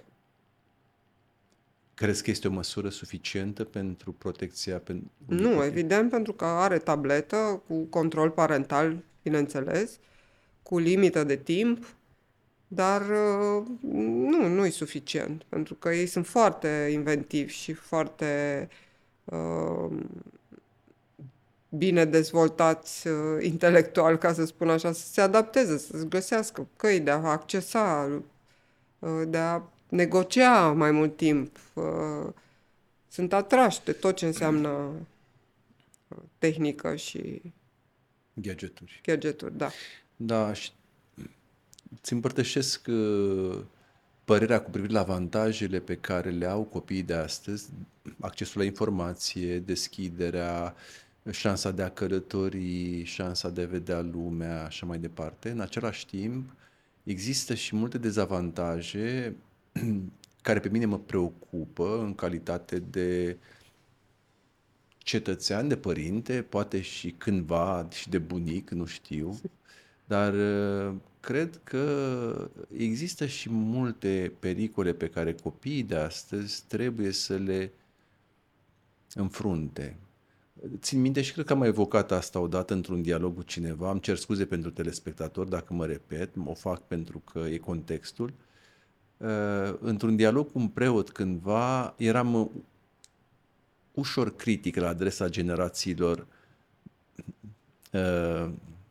Crezi că este o măsură suficientă pentru protecția... Pentru Nu, copil? evident, pentru că are tabletă cu control parental, bineînțeles, cu limită de timp, dar uh, nu, nu e suficient, pentru că ei sunt foarte inventivi și foarte uh, bine dezvoltați uh, intelectual, ca să spun așa, să se adapteze, să-ți găsească căi de a accesa, uh, de a negocia mai mult timp. Uh, sunt atrași de tot ce înseamnă uh, tehnică și Gadgeturi. gadgeturi, da. Da, și îți împărtășesc uh, părerea cu privire la avantajele pe care le au copiii de astăzi, accesul la informație, deschiderea, șansa de a călători, șansa de a vedea lumea, așa mai departe. În același timp, există și multe dezavantaje care pe mine mă preocupă în calitate de cetățean, de părinte, poate și cândva și de bunic, nu știu, dar uh, cred că există și multe pericole pe care copiii de astăzi trebuie să le înfrunte. Țin minte și cred că am mai evocat asta odată într-un dialog cu cineva, îmi cer scuze pentru telespectator dacă mă repet, o fac pentru că e contextul. Uh, într-un dialog cu un preot cândva eram ușor critic la adresa generațiilor uh,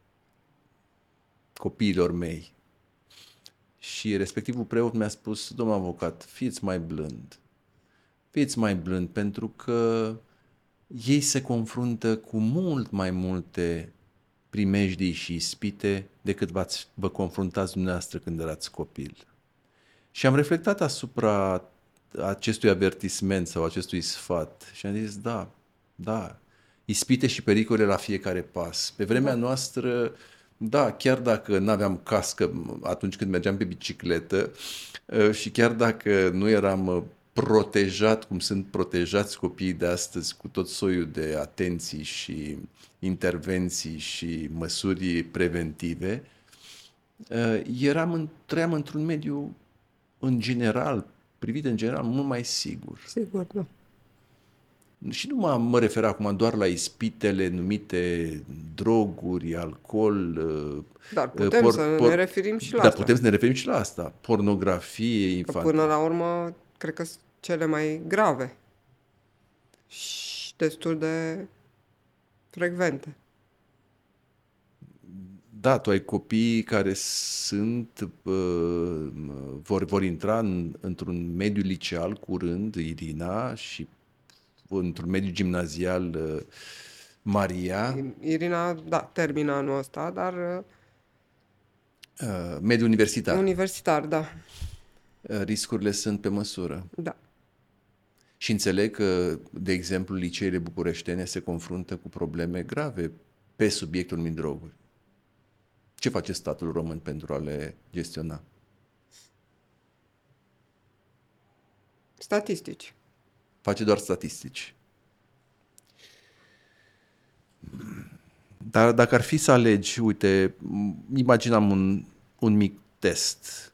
copiilor mei. Și respectivul preot mi-a spus: domnul avocat, fiți mai blând. Fiți mai blând, pentru că ei se confruntă cu mult mai multe primejdii și ispite decât v-ați, vă confruntați dumneavoastră când erați copil. Și am reflectat asupra acestui avertisment sau acestui sfat și am zis: da, da, ispite și pericole la fiecare pas. Pe vremea da. noastră, da, chiar dacă nu aveam cască atunci când mergeam pe bicicletă și chiar dacă nu eram protejat cum sunt protejați copiii de astăzi cu tot soiul de atenții și intervenții și măsuri preventive, eram, trăiam într-un mediu în general, privit în general, mult mai sigur. Sigur, da. Și nu mă, mă refer acum doar la ispitele numite droguri, alcool. Dar putem por, să por, ne referim și la da, asta. putem să ne referim și la asta. Pornografie infantilă. Până la urmă, cred că sunt cele mai grave și destul de frecvente. Da, tu ai copii care sunt, uh, vor, vor intra în, într-un mediu liceal curând, Irina, și într-un mediu gimnazial, uh, Maria. Irina, da, termină anul ăsta, dar... Uh, mediu universitar. Universitar, da. Uh, riscurile sunt pe măsură. Da. Și înțeleg că, de exemplu, liceele bucureștene se confruntă cu probleme grave pe subiectul unui droguri. Ce face statul român pentru a le gestiona? Statistici. Face doar statistici. Dar dacă ar fi să alegi, uite, imaginam un, un mic test.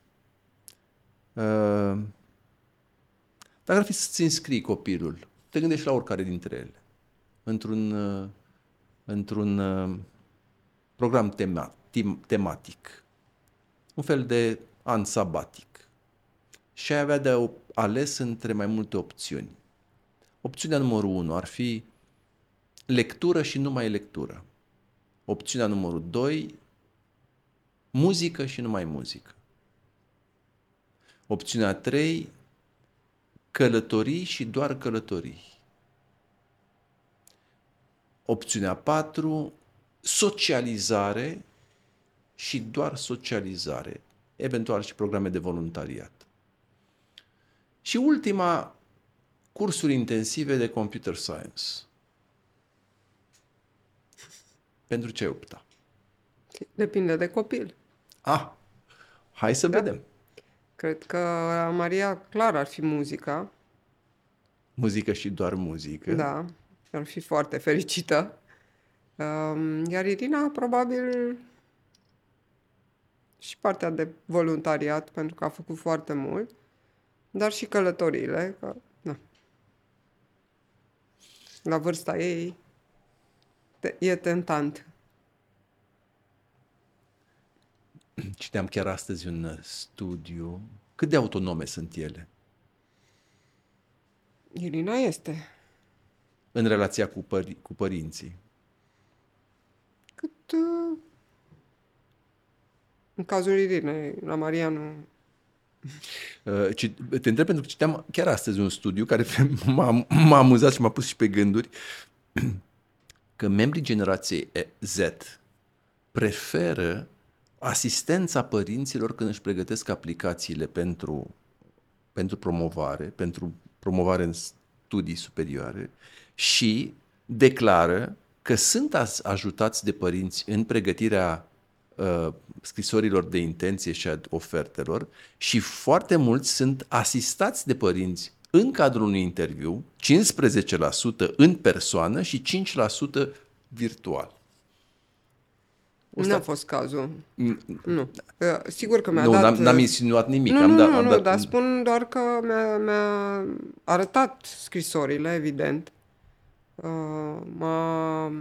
Uh, Dacă ar fi să-ți înscrii copilul, te gândești la oricare dintre ele, într-un, uh, într-un uh, program tema, tem, tematic, un fel de an sabatic, și ai avea de ales între mai multe opțiuni. Opțiunea numărul unu ar fi lectură și numai lectură. Opțiunea numărul doi, muzică și numai muzică. Opțiunea trei, călătorii și doar călătorii. Opțiunea patru, socializare și doar socializare, eventual și programe de voluntariat. Și ultima, cursuri intensive de computer science. Pentru ce ai opta? Depinde de copil. Ah, hai să Da. vedem. Cred că la Maria clar ar fi muzica. Muzică și doar muzică. Da, ar fi foarte fericită. Um, Iar Irina, probabil, și partea de voluntariat, pentru că a făcut foarte mult, dar și călătoriile, că, na. La vârsta ei te- e tentant. Citeam chiar astăzi un studiu. Cât de autonome sunt ele Irina este. în relația cu, pări- cu părinții? Cât... Uh, în cazul Irinei, la Maria nu... Uh, ci- Te întreb pentru că citeam chiar astăzi un studiu care m-a, m-a amuzat și m-a pus și pe gânduri, că membrii generației Z preferă asistența părinților când își pregătesc aplicațiile pentru, pentru promovare, pentru promovare în studii superioare, și declară că sunt as- ajutați de părinți în pregătirea uh, scrisorilor de intenție și a ofertelor, și foarte mulți sunt asistați de părinți în cadrul unui interviu, cincisprezece la sută în persoană și cinci la sută virtual. Nu a fost cazul. Nu. Uh, Sigur că mi-a Nu, dat... n-am, n-am uh, insinuat nimic. Nu, am nu, dat, nu, am nu, dat, dar spun doar că mi-a, mi-a arătat scrisorile, evident. Uh, m-a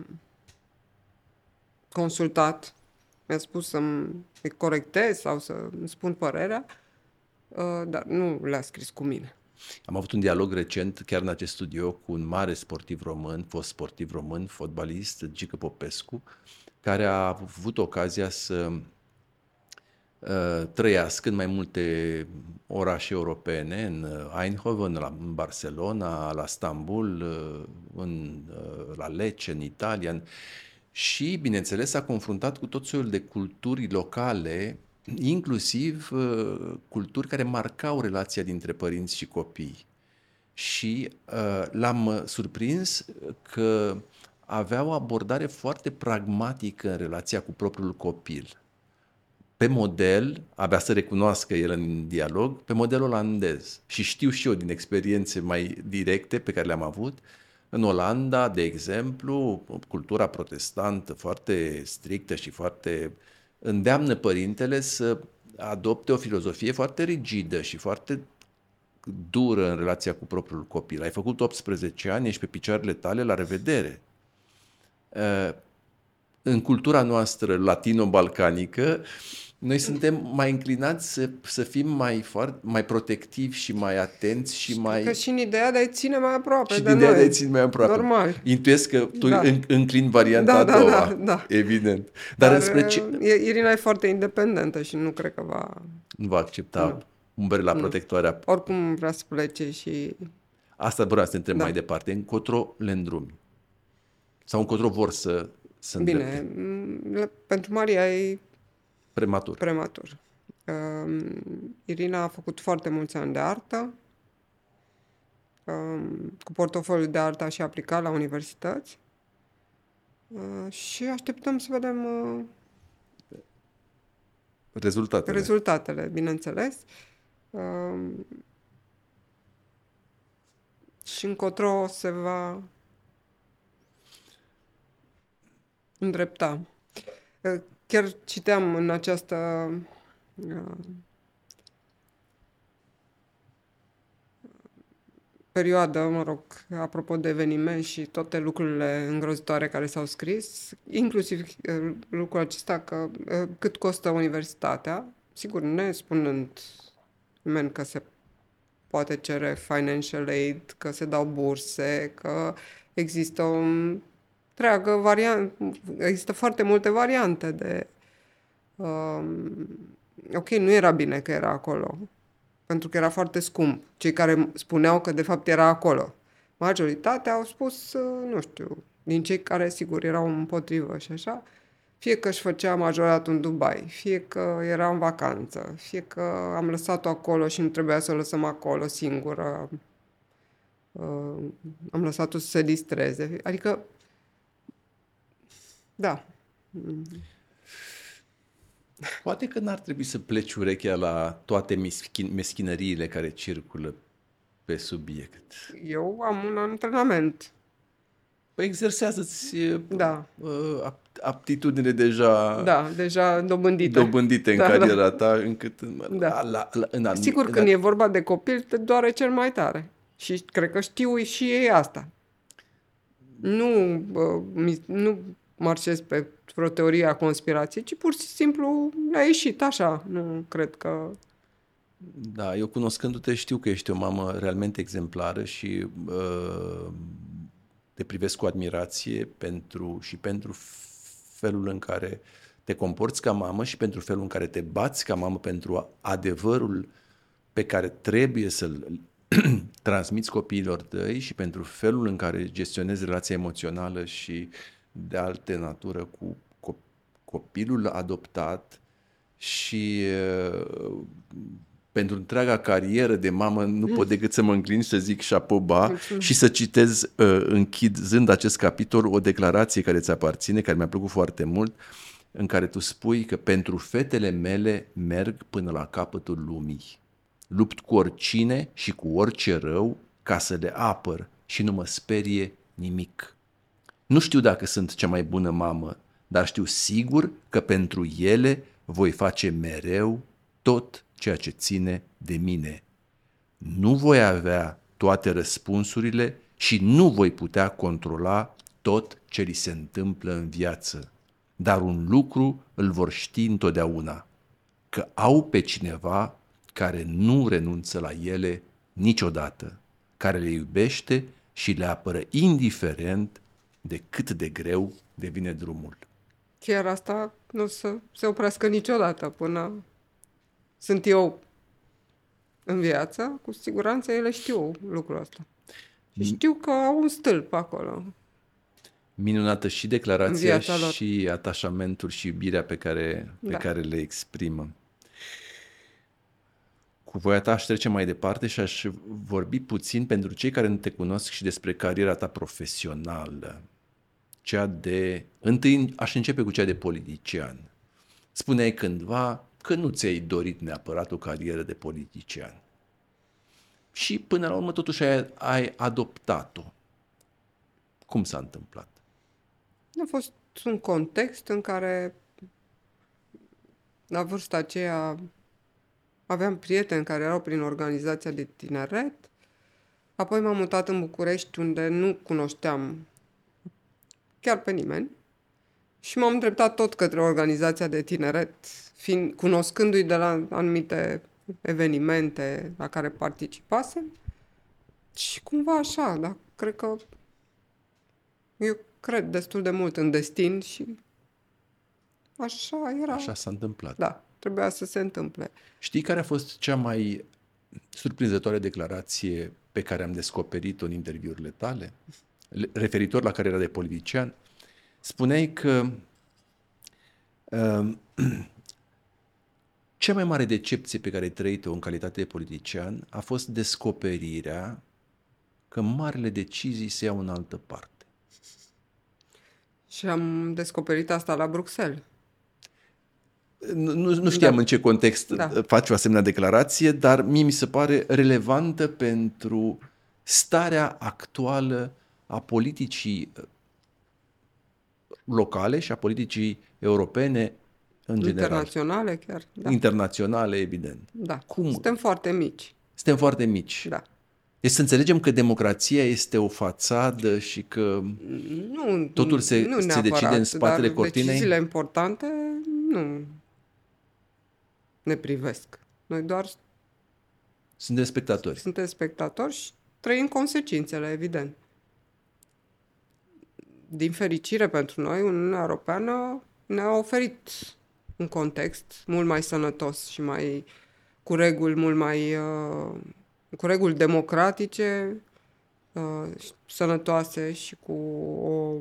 consultat, mi-a spus să-mi corectez sau să-mi spun părerea, uh, dar nu le-a scris cu mine. Am avut un dialog recent, chiar în acest studio, cu un mare sportiv român, fost sportiv român, fotbalist, Gică Popescu, care a avut ocazia să uh, trăiască în mai multe orașe europene, în Eindhoven, la în Barcelona, la Istanbul, uh, în, uh, la Lecce, în Italia. În... Și, bineînțeles, s-a confruntat cu tot soiul de culturi locale, inclusiv uh, culturi care marcau relația dintre părinți și copii. Și uh, l-am surprins că avea o abordare foarte pragmatică în relația cu propriul copil. Pe model, abia să recunoască el în dialog, pe model olandez. Și știu și eu din experiențe mai directe pe care le-am avut, în Olanda, de exemplu, cultura protestantă foarte strictă și foarte îndeamnă părintele să adopte o filozofie foarte rigidă și foarte dură în relația cu propriul copil. Ai făcut optsprezece ani, ești pe picioarele tale, la revedere. În cultura noastră latino-balcanică, Noi suntem mai înclinați să, să fim mai, foarte, mai protectivi și mai atenți și mai... Că și în ideea de a-i ține mai aproape și de din ideea noi. de a-i ține mai aproape. Normal. Intuiesc că tu Da. în, înclini varianta Da, a da, doua. da, da. Evident. Dar, Dar înspre ce... Irina e foarte independentă și nu cred că va... Nu va accepta Nu. umbrela Nu. protectoarea. Oricum vrea să plece și... Asta vreau să te întreb Da. mai departe. Încotro le îndrumi? Sau încotro vor să, să îndrepte? Bine, m- pentru Maria e Prematur. prematur. Uh, Irina a făcut foarte mulți ani de artă. Uh, cu portofoliul de artă a și aplicat la universități. Uh, și așteptăm să vedem uh, Rezultatele. rezultatele, bineînțeles. Uh, și încotro se va îndrepta. Uh, Chiar citeam în această uh, perioadă, mă rog, apropo de eveniment și toate lucrurile îngrozitoare care s-au scris, inclusiv uh, lucrul acesta că uh, cât costă universitatea, sigur, ne spunând nimeni că se poate cere financial aid, că se dau burse, că există o întreagă variantă, există foarte multe variante de... Um, ok, nu era bine că era acolo, pentru că era foarte scump. Cei care spuneau că de fapt era acolo. Majoritatea au spus, uh, nu știu, din cei care sigur erau împotrivă și așa, fie că își făcea majoratul în Dubai, fie că era în vacanță, fie că am lăsat-o acolo și nu trebuia să o lăsăm acolo singură. Uh, am lăsat-o să se distreze. Adică, da. Poate că n-ar trebui să pleci urechea la toate meschin- meschinăriile care circulă pe subiect. Eu am un antrenament. Păi exersează-ți Da. uh, ap- aptitudinile deja Da, deja dobândite. dobândite în Da, cariera ta, încât în, Da. la, la, la, în anumite- Sigur, în când e vorba de copil, te doare cel mai tare. Și cred că știu și ei asta. Nu, bă, mi- nu marșez pe vreo teorie a conspirației, ci pur și simplu le-a ieșit așa. Nu cred că... Da, eu cunoscându-te știu că ești o mamă realmente exemplară și uh, te privesc cu admirație pentru, și pentru felul în care te comporți ca mamă și pentru felul în care te bați ca mamă pentru adevărul pe care trebuie să-l transmiți copiilor tăi și pentru felul în care gestionezi relația emoțională și de alte natură cu copilul adoptat și uh, pentru întreaga carieră de mamă nu pot decât să mă înclin și să zic șapoba și să citez, uh, închizând acest capitol, o declarație care ți aparține, care mi-a plăcut foarte mult, în care tu spui că pentru fetele mele merg până la capătul lumii. Lupt cu oricine și cu orice rău ca să le apăr și nu mă sperie nimic. Nu știu dacă sunt cea mai bună mamă, dar știu sigur că pentru ele voi face mereu tot ceea ce ține de mine. Nu voi avea toate răspunsurile și nu voi putea controla tot ce li se întâmplă în viață. Dar un lucru îl vor ști întotdeauna, că au pe cineva care nu renunță la ele niciodată, care le iubește și le apără indiferent de cât de greu devine drumul. Chiar asta nu o să se oprească niciodată până sunt eu în viață. Cu siguranță ele știu lucrul ăsta. Și știu că au un stâlp acolo. Minunată și declarația În viața lor. și atașamentul și iubirea pe care, pe Da. care le exprimă. Cu voia ta aș trece mai departe și aș vorbi puțin pentru cei care nu te cunosc și despre cariera ta profesională. Cea de... Întâi aș începe cu cea de politician. Spuneai cândva că nu ți-ai dorit neapărat o carieră de politician. Și până la urmă totuși ai, ai adoptat-o. Cum s-a întâmplat? A fost un context în care la vârsta aceea aveam prieteni care erau prin organizația de tineret. Apoi m-am mutat în București unde nu cunoșteam chiar pe nimeni. Și m-am îndreptat tot către organizația de tineret, fiind, cunoscându-i de la anumite evenimente la care participasem. Și cumva așa, dar cred că eu cred destul de mult în destin și așa era. Așa s-a întâmplat. Da, trebuia să se întâmple. Știi care a fost cea mai surprinzătoare declarație pe care am descoperit-o în interviurile tale? Referitor la cariera de politician, spuneai că uh, cea mai mare decepție pe care ai trăit-o în calitate de politician a fost descoperirea că marile decizii se iau în altă parte. Și am descoperit asta la Bruxelles. Nu, nu știam Da. în ce context Da. faci o asemenea declarație, dar mie mi se pare relevantă pentru starea actuală a politicii locale și a politicii europene în general. Internaționale chiar. Da. Internaționale, evident. Da. Cum? Suntem foarte mici. Suntem foarte mici. Da. Deci să înțelegem că democrația este o fațadă și că Nu, totul se, nu se neapărat, decide în spatele dar cortinei. deciziile importante nu ne privesc. Noi doar Suntem spectatori. suntem spectatori și trăim consecințele, evident. Din fericire pentru noi, Uniunea Europeană ne-a oferit un context mult mai sănătos și mai cu reguli mult mai uh, cu reguli democratice, uh, sănătoase și cu o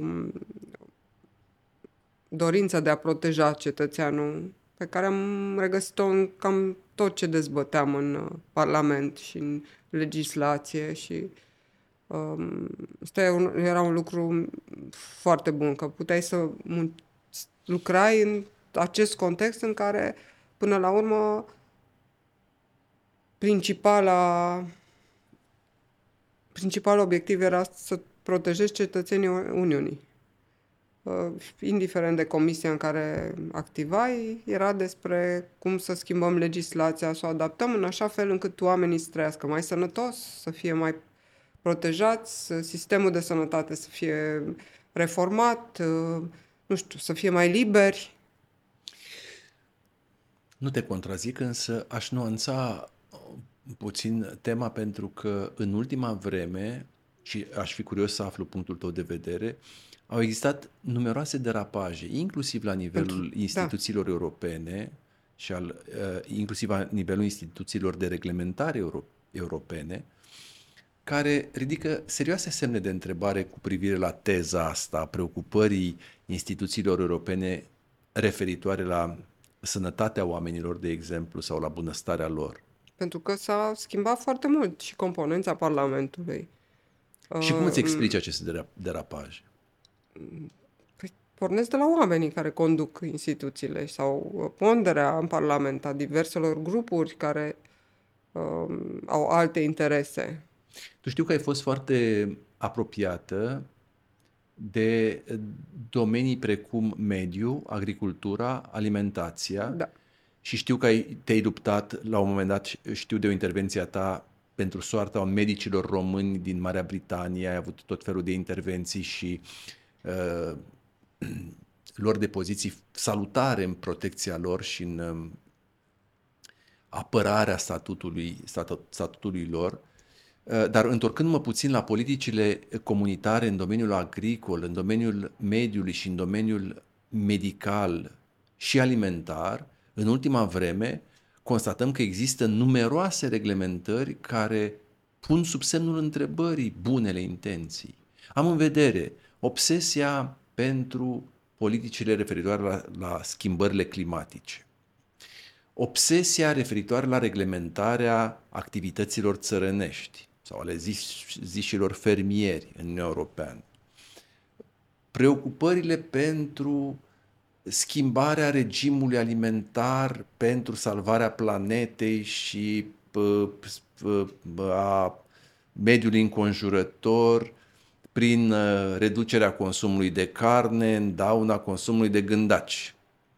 dorință de a proteja cetățeanul pe care am regăsit-o în cam tot ce dezbăteam în uh, Parlament și în legislație și um, ăsta era un lucru foarte bun, că puteai să mun- lucrai în acest context în care, până la urmă, principala principalul obiectiv era să protejezi cetățenii Uniunii. Uh, indiferent de comisia în care activai, era despre cum să schimbăm legislația, să o adaptăm în așa fel încât oamenii să trăiască mai sănătos, să fie mai protejați, sistemul de sănătate să fie reformat, uh, nu știu, să fie mai liberi. Nu te contrazic, însă aș nuanța puțin tema pentru că în ultima vreme, și aș fi curios să aflu punctul tău de vedere, au existat numeroase derapaje, inclusiv la nivelul Pentru, instituțiilor da. europene și al, uh, inclusiv la nivelul instituțiilor de reglementare euro, europene, care ridică serioase semne de întrebare cu privire la teza asta, preocupării instituțiilor europene referitoare la sănătatea oamenilor, de exemplu, sau la bunăstarea lor. Pentru că s-a schimbat foarte mult și componența Parlamentului. Și cum îți explici aceste derapaje? Păi, pornesc de la oamenii care conduc instituțiile sau ponderea în Parlament a diverselor grupuri care um, au alte interese. Tu știu că ai fost foarte apropiată de domenii precum mediu, agricultura, alimentația. Da. Și știu că ai, te-ai luptat la un moment dat, știu de o intervenție a ta pentru soarta medicilor români din Marea Britanie, ai avut tot felul de intervenții și uh, lor de poziții salutare în protecția lor și în uh, apărarea statutului, statut, statutului lor. Uh, dar întorcându-mă puțin la politicile comunitare în domeniul agricol, în domeniul mediului și în domeniul medical și alimentar, în ultima vreme constatăm că există numeroase reglementări care pun sub semnul întrebării bunele intenții. Am în vedere obsesia pentru politicile referitoare la, la schimbările climatice, obsesia referitoare la reglementarea activităților țărănești sau ale zis, zișilor fermieri în Uniunea Europeană, preocupările pentru schimbarea regimului alimentar pentru salvarea planetei și a mediului înconjurător prin reducerea consumului de carne în dauna consumului de gândaci.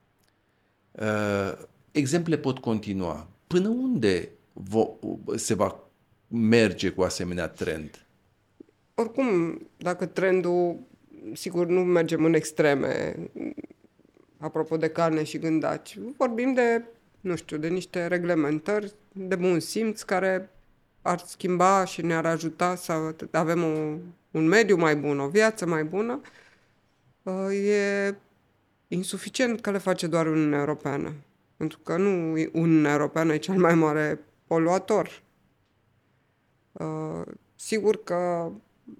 Exemple pot continua. Până unde se va merge cu asemenea trend? Oricum, dacă trendul sigur, nu mergem în extreme, apropo de carne și gândaci. Vorbim de, nu știu, de niște reglementări de bun simț care ar schimba și ne-ar ajuta să avem o, un mediu mai bun, o viață mai bună. E insuficient că le face doar Uniunea Europeană. Pentru că nu Uniunea Europeană e cel mai mare poluator. Sigur că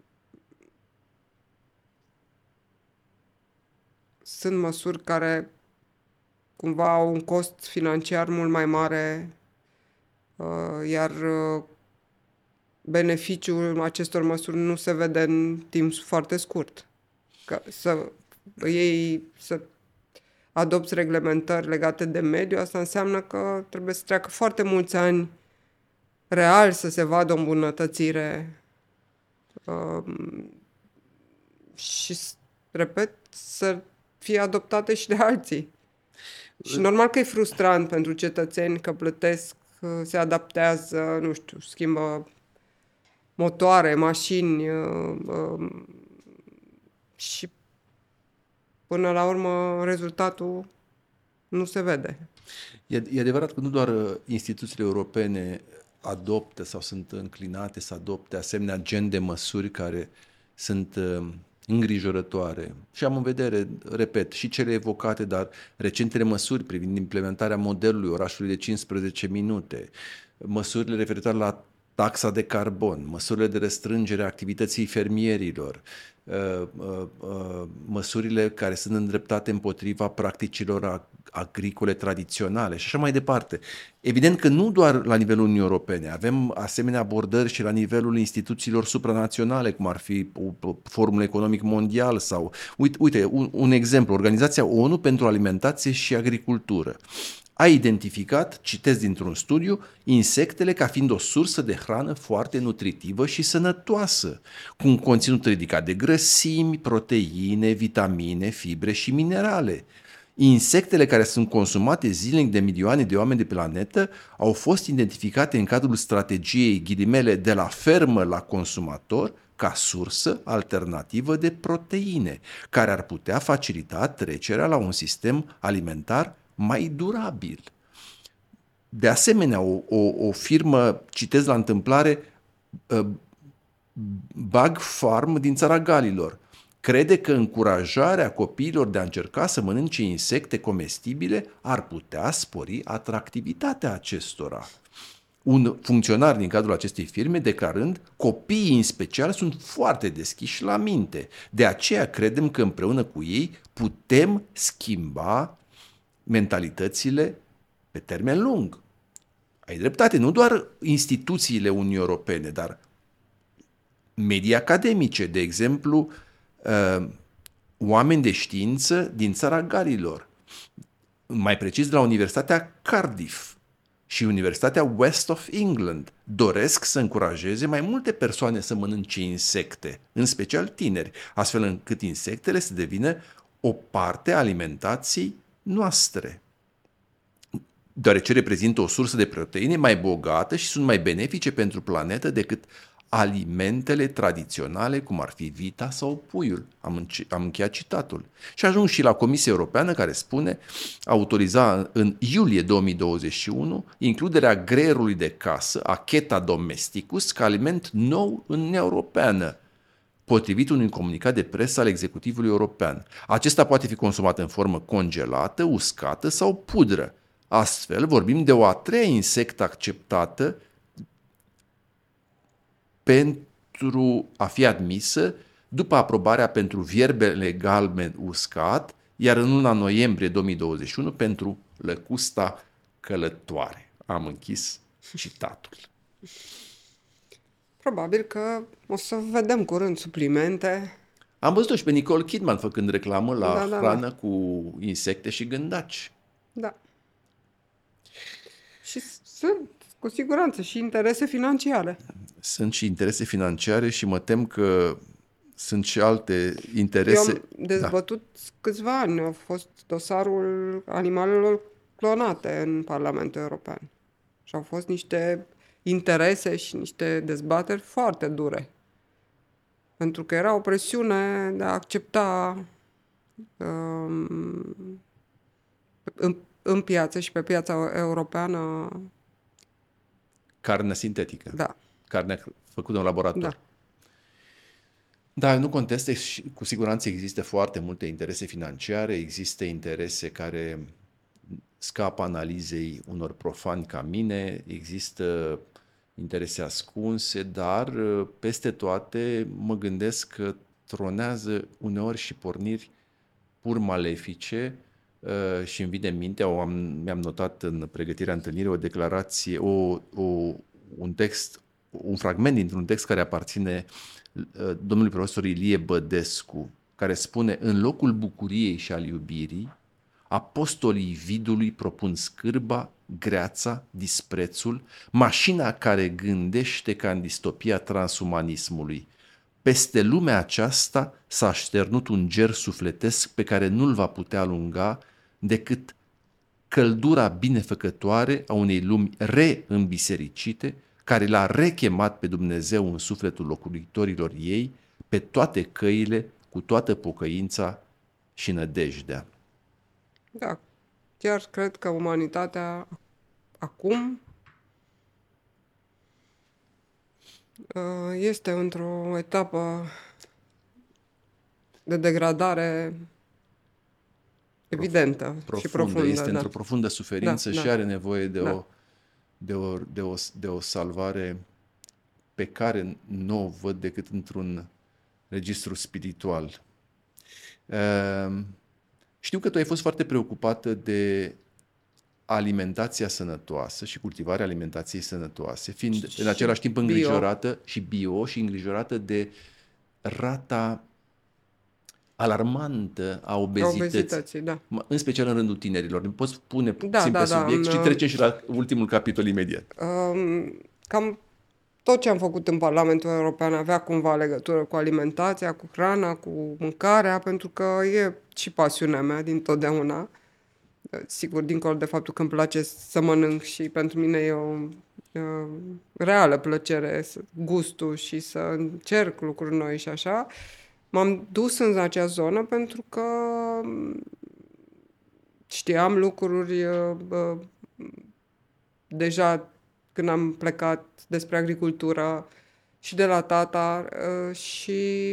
sunt măsuri care cumva au un cost financiar mult mai mare, iar beneficiul acestor măsuri nu se vede în timp foarte scurt. Că să ei să adopți reglementări legate de mediu, asta înseamnă că trebuie să treacă foarte mulți ani real să se vadă o îmbunătățire um, și, repet, să fie adoptate și de alții. Și normal că e frustrant pentru cetățeni că plătesc, se adaptează, nu știu, schimbă motoare, mașini uh, și până la urmă rezultatul nu se vede. E, e adevărat că nu doar instituțiile europene adoptă sau sunt înclinate să adopte asemenea gen de măsuri care sunt uh, îngrijorătoare. Și am în vedere, repet, și cele evocate, dar recentele măsuri privind implementarea modelului orașului de cincisprezece minute, măsurile referitoare la taxa de carbon, măsurile de restrângere a activității fermierilor, măsurile care sunt îndreptate împotriva practicilor agricole tradiționale și așa mai departe. Evident că nu doar la nivelul Uniunii Europene, avem asemenea abordări și la nivelul instituțiilor supranaționale, cum ar fi Forumul Economic Mondial sau, uite, uite un, un exemplu, Organizația ONU pentru Alimentație și Agricultură a identificat, citesc dintr-un studiu, insectele ca fiind o sursă de hrană foarte nutritivă și sănătoasă, cu un conținut ridicat de grăsimi, proteine, vitamine, fibre și minerale. Insectele care sunt consumate zilnic de milioane de oameni de pe planetă au fost identificate în cadrul strategiei ghilimele de la fermă la consumator ca sursă alternativă de proteine, care ar putea facilita trecerea la un sistem alimentar mai durabil. De asemenea, o, o, o firmă, citez la întâmplare, uh, Bug Farm din țara Galilor, crede că încurajarea copiilor de a încerca să mănânce insecte comestibile ar putea spori atractivitatea acestora. Un funcționar din cadrul acestei firme declarând: copiii în special sunt foarte deschiși la minte, de aceea credem că împreună cu ei putem schimba mentalitățile pe termen lung. Ai dreptate, nu doar instituțiile Uniunii Europene, dar medii academice, de exemplu, uh, oameni de știință din țara Galilor, mai precis de la Universitatea Cardiff și Universitatea West of England, doresc să încurajeze mai multe persoane să mănânce insecte, în special tineri, astfel încât insectele să devină o parte a alimentației noastre, deoarece reprezintă o sursă de proteine mai bogată și sunt mai benefice pentru planetă decât alimentele tradiționale, cum ar fi vita sau puiul. Am, înce- am încheiat citatul. Și ajung și la Comisia Europeană, care spune, autoriza în iulie două mii douăzeci și unu includerea greierului de casă, Acheta domesticus, ca aliment nou în Uniunea Europeană, potrivit unui comunicat de presă al executivului european. Acesta poate fi consumat în formă congelată, uscată sau pudră. Astfel, vorbim de o a treia insectă acceptată pentru a fi admisă după aprobarea pentru vierbele galben uscat, iar în luna noiembrie două mii douăzeci și unu pentru lăcusta călătoare. Am închis citatul. Probabil că o să vedem curând suplimente. Am văzut-o și pe Nicole Kidman făcând reclamă la Da, da, hrană da. cu insecte și gândaci. Da. Și sunt, cu siguranță, și interese financiare. Sunt și interese financiare și mă tem că sunt și alte interese. Eu am dezbătut da. câțiva ani. A fost dosarul animalelor clonate în Parlamentul European. Și au fost niște interese și niște dezbateri foarte dure. Pentru că era o presiune de a accepta um, în, în piață și pe piața europeană. Carne sintetică. Da. Carne făcută în laborator. Da. Da, nu conteste și cu siguranță există foarte multe interese financiare, există interese care scapă analizei unor profani ca mine, există interese ascunse, dar peste toate mă gândesc că tronează uneori și porniri pur malefice și îmi vine în minte, o am, mi-am notat în pregătirea întâlnirii o declarație, o, o, un text, un fragment dintr-un text care aparține domnului profesor Ilie Bădescu, care spune: în locul bucuriei și al iubirii, apostolii vidului propun scârba, greața, disprețul, mașina care gândește ca în distopia transumanismului. Peste lumea aceasta s-a așternut un ger sufletesc pe care nu-l va putea alunga decât căldura binefăcătoare a unei lumi reîmbisericite, care l-a rechemat pe Dumnezeu în sufletul locuitorilor ei, pe toate căile, cu toată pocăința și nădejdea. Da, chiar cred că umanitatea acum este într-o etapă de degradare evidentă profundă, și profundă. Este da. într-o profundă suferință da, și da. are nevoie de, da. o, de, o, de, o, de o salvare pe care nu o văd decât într-un registru spiritual. Uh, știu că tu ai fost foarte preocupată de alimentația sănătoasă și cultivarea alimentației sănătoase, fiind și în același timp îngrijorată bio. și bio și îngrijorată de rata alarmantă a obezității, obezității da. în special în rândul tinerilor. Ne poți pune puțin da, pe da, subiect da, și trecem și la ultimul capitol imediat. Um, cam tot ce am făcut în Parlamentul European avea cumva legătură cu alimentația, cu hrana, cu mâncarea, pentru că e și pasiunea mea din totdeauna. Sigur, dincolo de faptul că îmi place să mănânc și pentru mine e o uh, reală plăcere gustul și să încerc lucruri noi și așa, m-am dus în acea zonă pentru că știam lucruri uh, uh, deja când am plecat despre agricultură și de la tata uh, și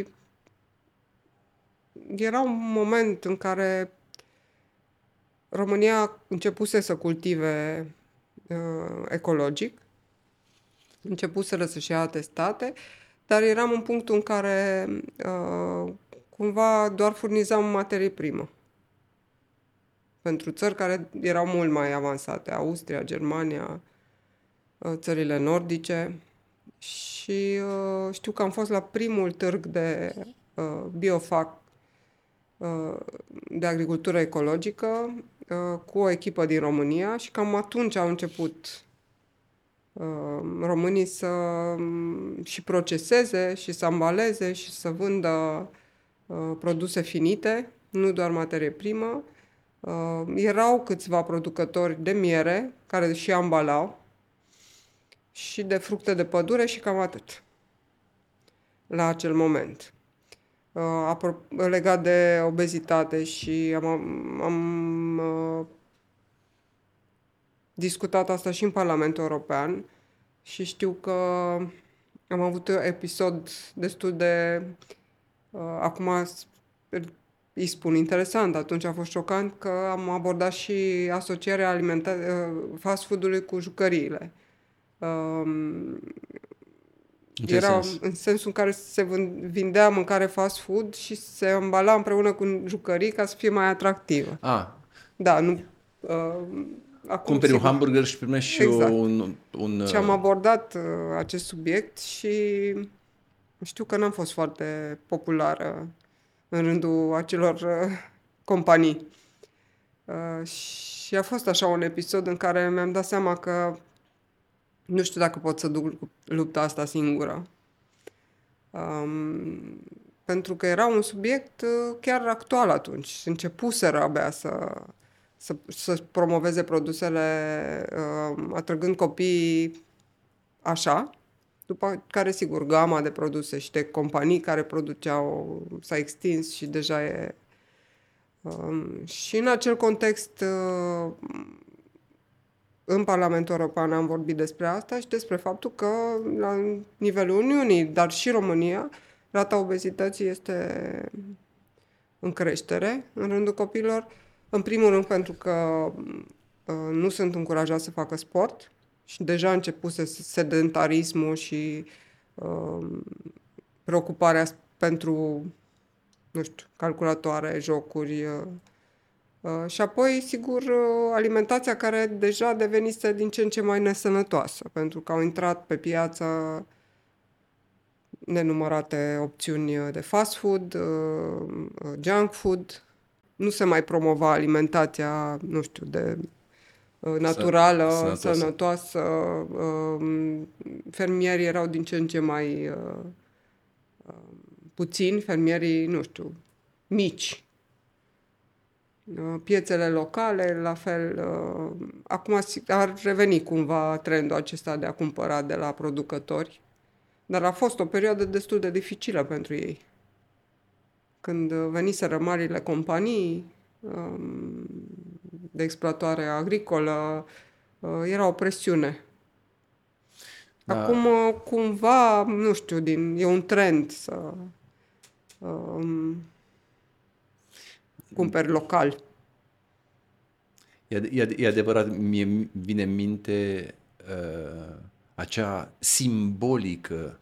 era un moment în care România începuse să cultive uh, ecologic, începuseră să-și ia atestate, dar eram în punctul în care uh, cumva doar furnizam materie primă pentru țări care erau mult mai avansate, Austria, Germania, uh, țările nordice. Și uh, știu că am fost la primul târg de uh, biofac uh, de agricultură ecologică uh, cu o echipă din România și cam atunci au început uh, românii să um, și proceseze și să ambaleze și să vândă uh, produse finite, nu doar materie primă. Uh, erau câțiva producători de miere care și ambalau și de fructe de pădure și cam atât la acel moment. Uh, legat de obezitate și am, am uh, discutat asta și în Parlamentul European și știu că am avut un episod destul de uh, acum îi spun interesant, atunci a fost șocant că am abordat și asocierea alimenta- fast food-ului cu jucăriile. Um, era sens? în sensul în care se vindea mâncare fast food și se îmbala împreună cu jucării ca să fie mai atractivă. Ah. Da, nu... Uh, acum, cumperi sigur, un hamburger și primești și exact. un, un... Și am abordat uh, acest subiect și știu că n-am fost foarte populară în rândul acelor uh, companii. Uh, și a fost așa un episod în care mi-am dat seama că nu știu dacă pot să duc lupta asta singură. Um, pentru că era un subiect uh, chiar actual atunci. Începuseră abia să, să, să promoveze produsele uh, atrăgând copiii așa. După care, sigur, gama de produse și de companii care produceau s-a extins și deja e... Um, și în acel context, uh, în Parlamentul European am vorbit despre asta și despre faptul că la nivelul Uniunii, dar și România, rata obezității este în creștere în rândul copiilor. În primul rând pentru că uh, nu sunt încurajați să facă sport și deja a început sedentarismul și uh, preocuparea pentru, nu știu, calculatoare, jocuri. Uh, uh, și apoi, sigur, uh, alimentația care deja devenise din ce în ce mai nesănătoasă, pentru că au intrat pe piață nenumărate opțiuni de fast food, uh, junk food. Nu se mai promova alimentația, nu știu, de uh, naturală, Sănătoasă. sănătoasă. Uh, fermierii erau din ce în ce mai uh, uh, puțini, fermierii, nu știu, mici. Uh, piețele locale, la fel. Uh, acum ar reveni cumva trendul acesta de a cumpăra de la producători. Dar a fost o perioadă destul de dificilă pentru ei. Când veniseră marile companii de exploatare agricolă, era o presiune. Da. Acum, cumva, nu știu, din, e un trend să um, cumperi local. E, e, e adevărat, mie vine în minte uh, acea simbolică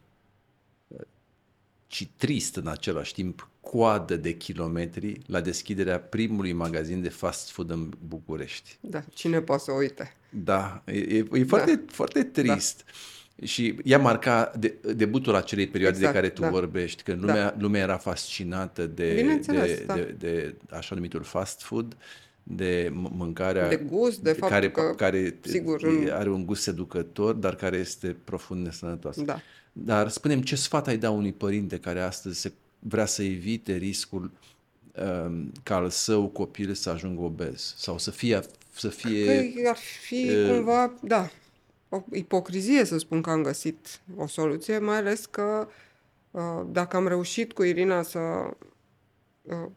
și trist în același timp coadă de kilometri la deschiderea primului magazin de fast food în București. Da, cine poate să uite? Da, e, e, e foarte, da. foarte trist. Da. Și ea marca de, debutul acelei perioade exact, de care tu da. vorbești, că lumea, da. lumea era fascinată de, de, da. de, de așa numitul fast food, de mâncarea de gust, de fapt care, că, care sigur, are un gust seducător, dar care este profund nesănătoasă. Da. Dar spune-mi, ce sfat ai da unui părinte care astăzi se vrea să evite riscul um, ca al său copil să ajungă obez sau să fie... Să fie că ar fi uh, cumva, da, o ipocrizie să spun că am găsit o soluție, mai ales că uh, dacă am reușit cu Irina să uh,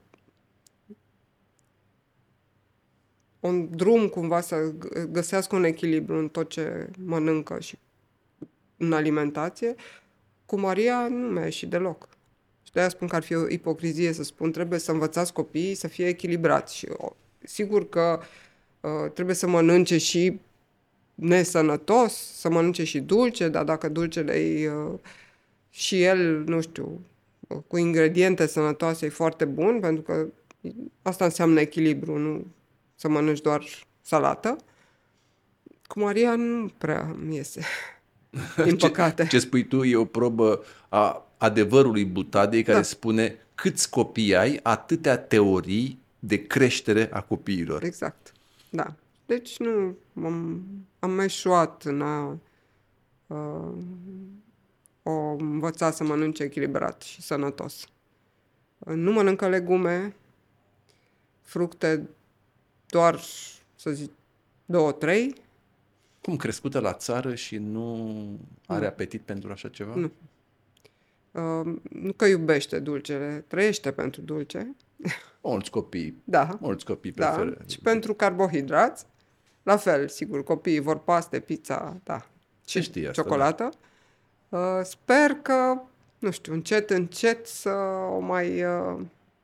un drum cumva să găsească un echilibru în tot ce mănâncă și în alimentație, cu Maria nu mi-a ieșit deloc. Și de-aia spun că ar fi o ipocrizie să spun, trebuie să învățați copiii să fie echilibrați. Și o, sigur că uh, trebuie să mănânce și nesănătos, să mănânce și dulce, dar dacă dulcele e uh, și el, nu știu, uh, cu ingrediente sănătoase e foarte bun, pentru că asta înseamnă echilibru, nu să mănânci doar salată. Cu Maria nu prea iese. Din păcate. Ce, ce spui tu e o probă a adevărului Butadei care da. spune câți copii ai, atâtea teorii de creștere a copiilor. Exact, da. Deci nu, am, am eșuat în a uh, o învăța să mănânce echilibrat și sănătos. Nu mănâncă legume, fructe doar, să zic, două, trei. Cum, crescută la țară și nu are nu. apetit pentru așa ceva? Nu. Uh, nu că iubește dulcele, trăiește pentru dulce. Mulți copii. Da. Mulți copii da. preferă. Și pentru carbohidrați, la fel, sigur, copiii vor paste, pizza, da. Ce știi asta? Ciocolată. Da. Uh, sper că, nu știu, încet, încet să o mai... Uh,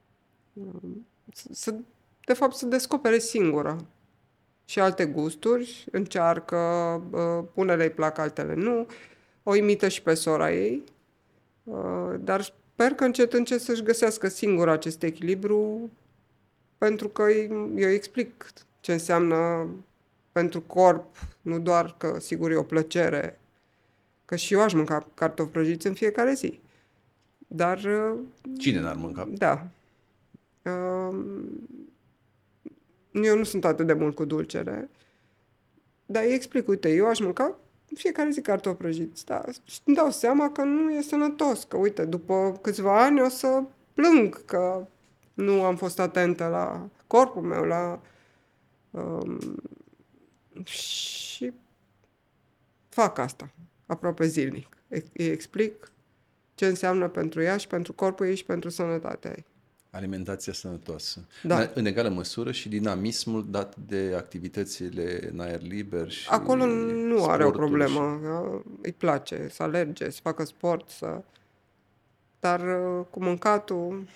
să, de fapt, să descopere singură și alte gusturi, încearcă, uh, unele îi plac, altele nu, o imită și pe sora ei, uh, dar sper că încet, încet să-și găsească singură acest echilibru, pentru că eu îi explic ce înseamnă pentru corp, nu doar că, sigur, e o plăcere, că și eu aș mânca cartofi prăjiți în fiecare zi, dar... Uh, Cine n-ar mânca? Da. Uh, Eu nu sunt atât de mult cu dulcele, dar îi explic, uite, eu aș mânca în fiecare zi cartofi prăjiți, dar îmi dau seama că nu e sănătos, că uite, după câțiva ani o să plâng că nu am fost atentă la corpul meu, la... Um, și fac asta, aproape zilnic. îi explic ce înseamnă pentru ea și pentru corpul ei și pentru sănătatea ei. Alimentația sănătoasă. Da. În, în egală măsură și dinamismul dat de activitățile în aer liber și Acolo nu are o sportul problemă. Și... Îi place să alerge, să facă sport, să... Dar uh, cu mâncatul...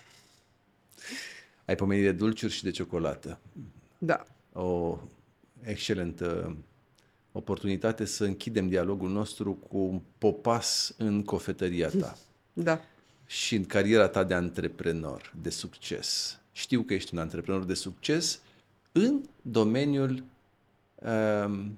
Ai pomenit de dulciuri și de ciocolată. Da. O excelentă oportunitate să închidem dialogul nostru cu un popas în cofetăria ta. Da. Și în cariera ta de antreprenor de succes. Știu că ești un antreprenor de succes în domeniul, um,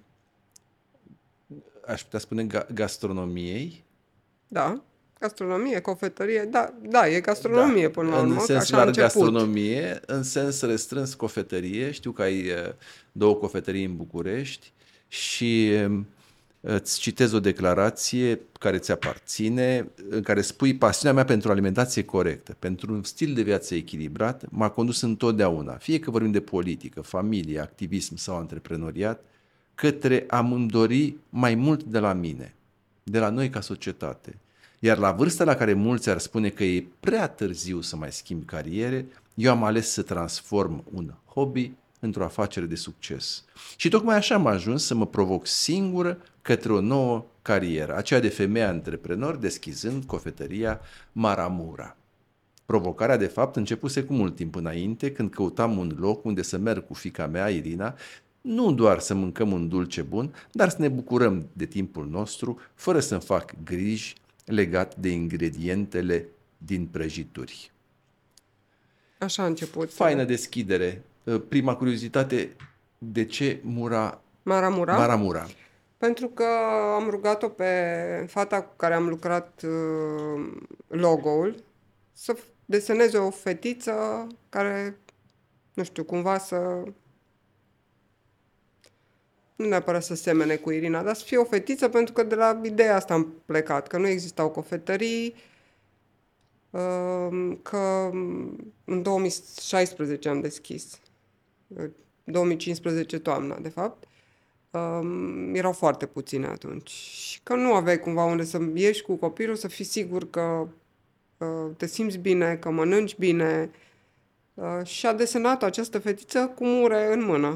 aș putea spune, ga- gastronomiei. Da. Gastronomie, cofetărie, da, da, e gastronomie Da. până la urmă. În sens așa larg gastronomie, în sens restrâns cofetărie. Știu că ai uh, două cofetării în București și um, îți citez o declarație care ți aparține, în care spui: pasiunea mea pentru alimentație corectă, pentru un stil de viață echilibrat, m-a condus întotdeauna, fie că vorbim de politică, familie, activism sau antreprenoriat, către a-mi dori mai mult de la mine, de la noi ca societate. Iar la vârsta la care mulți ar spune că e prea târziu să mai schimbi cariere, eu am ales să transform un hobby într-o afacere de succes. Și tocmai așa am ajuns să mă provoc singură către o nouă carieră, aceea de femeie antreprenor deschizând cofetăria Maramura. Provocarea, de fapt, începuse cu mult timp înainte, când căutam un loc unde să merg cu fiica mea, Irina, nu doar să mâncăm un dulce bun, dar să ne bucurăm de timpul nostru, fără să-mi fac griji legat de ingredientele din prăjituri. Așa a început. Faină deschidere. Prima curiozitate, de ce Mura... Maramura? Maramura. Pentru că am rugat-o pe fata cu care am lucrat uh, logo-ul să deseneze o fetiță care, nu știu, cumva să... Nu neapărat să semene cu Irina, dar să fie o fetiță, pentru că de la ideea asta am plecat, că nu existau cofetării, uh, că în două mii șaisprezece am deschis, două mii cincisprezece toamna, de fapt. Um, erau foarte puține atunci și că nu aveai cumva unde să ieși cu copilul, să fii sigur că uh, te simți bine, că mănânci bine, uh, și a desenat această fetiță cu mure în mână.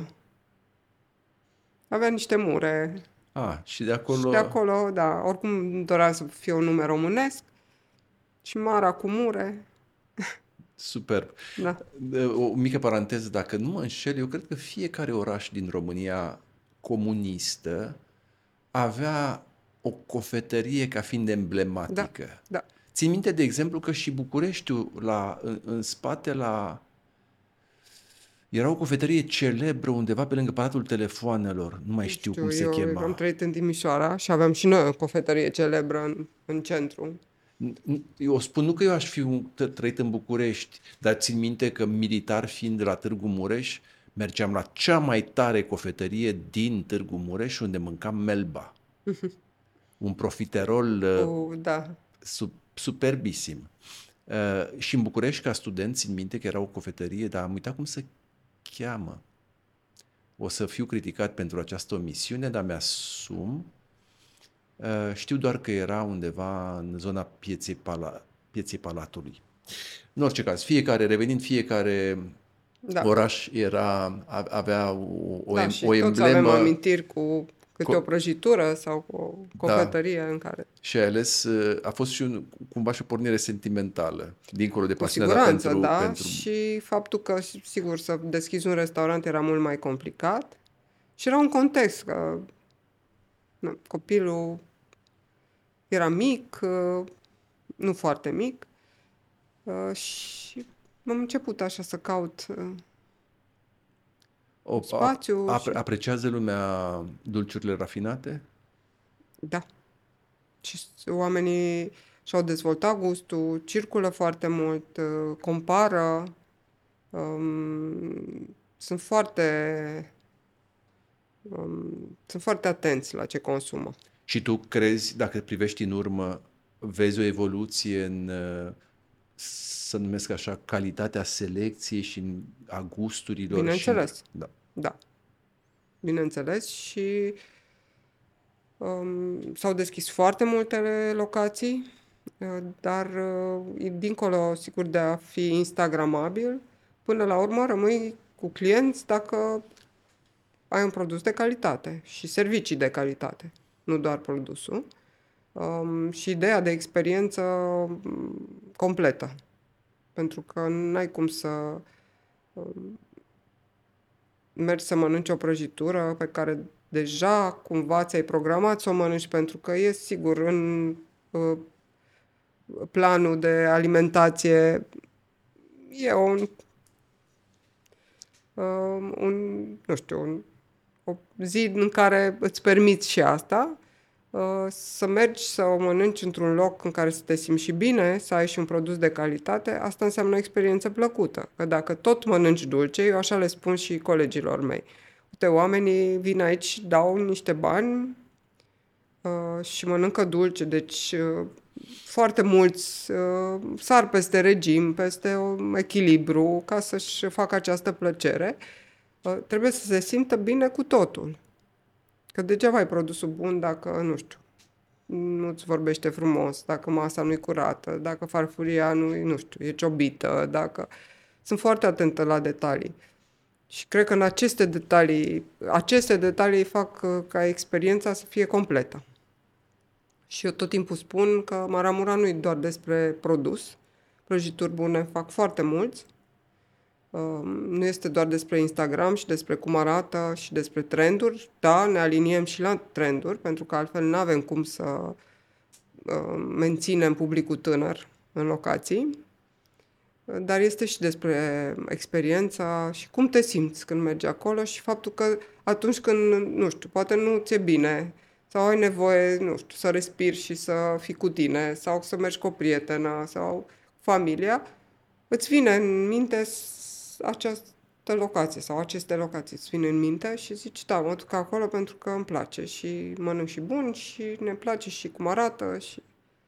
Avea niște mure. Ah, și de acolo... Și de acolo, da, oricum dorea să fie un nume românesc și Mara cu mure. Superb. Da. O mică paranteză, dacă nu mă înșel, eu cred că fiecare oraș din România comunistă avea o cofetărie ca fiind emblematică. Da, da. Țin minte, de exemplu, că și Bucureștiul, la, în, în spate, la... era o cofetărie celebră undeva pe lângă Palatul Telefoanelor. Nu mai știu, știu cum se eu chema. am trăit în Timișoara și aveam și noi o cofetărie celebră în, în centru. Eu spun nu că eu aș fi un, trăit în București, dar țin minte că militar fiind de la Târgu Mureș, mergeam la cea mai tare cofetărie din Târgu Mureș, unde mâncam melba. Un profiterol uh, da. sub, superbisim. Uh, și în București, ca student, țin minte că era o cofetărie, dar am uitat cum se cheamă. O să fiu criticat pentru această omisiune, dar mi-asum. Uh, știu doar că era undeva în zona pieței, Pala, pieței Palatului. În orice caz, fiecare, revenind, fiecare da. oraș era, avea o, o, da, em, și o toți emblemă. avem amintiri cu câte Co- o prăjitură sau cu o cofetărie da. în care... Și ales, a fost și un, cumva și o pornire sentimentală, dincolo de cu pasiunea siguranță, pentru, da, pentru... și faptul că, sigur, să deschizi un restaurant era mult mai complicat și era un context, că na, copilul era mic, nu foarte mic, și am început așa să caut o, spațiu. A, și... Apreciază lumea dulciurile rafinate? Da. Și oamenii și-au dezvoltat gustul, circulă foarte mult, compară, um, sunt foarte um, sunt foarte atenți la ce consumă. Și tu crezi, dacă privești în urmă, vezi o evoluție în, să numesc așa, calitatea selecției și a gusturilor? Bineînțeles. Și... Da. Da. Bineînțeles și Um, s-au deschis foarte multe locații, uh, dar uh, dincolo, sigur, de a fi instagramabil, până la urmă rămâi cu clienți dacă ai un produs de calitate și servicii de calitate, nu doar produsul. Um, și ideea de experiență completă. Pentru că n-ai cum să um, mergi să mănânci o prăjitură pe care deja cumva ți-ai programat să o mănânci, pentru că e sigur în uh, planul de alimentație e un, uh, un nu știu, un, o zi în care îți permiți și asta, uh, să mergi să o mănânci într-un loc în care să te simți și bine, să ai și un produs de calitate, asta înseamnă o experiență plăcută. Că dacă tot mănânci dulce, eu așa le spun și colegilor mei. Uite, oamenii vin aici, dau niște bani uh, și mănâncă dulce, deci uh, foarte mulți uh, sar peste regim, peste un echilibru, ca să-și facă această plăcere. Uh, trebuie să se simtă bine cu totul. Că degeaba ai produsul bun dacă, nu știu, nu-ți vorbește frumos, dacă masa nu-i curată, dacă farfuria nu-i, nu știu, e ciobită, dacă... Sunt foarte atentă la detalii. Și cred că în aceste detalii, aceste detalii fac ca experiența să fie completă. Și eu tot timpul spun că Maramura nu e doar despre produs. Prăjituri bune fac foarte mulți. Nu este doar despre Instagram și despre cum arată și despre trenduri. Da, ne aliniem și la trenduri, pentru că altfel nu avem cum să menținem publicul tânăr în locații. Dar este și despre experiența și cum te simți când mergi acolo și faptul că atunci când, nu știu, poate nu ți-e bine sau ai nevoie, nu știu, să respiri și să fii cu tine sau să mergi cu o prietenă sau familia, îți vine în minte această locație sau aceste locații îți vine în minte și zici, da, mă duc acolo pentru că îmi place și mănânc și bun și ne place și cum arată și...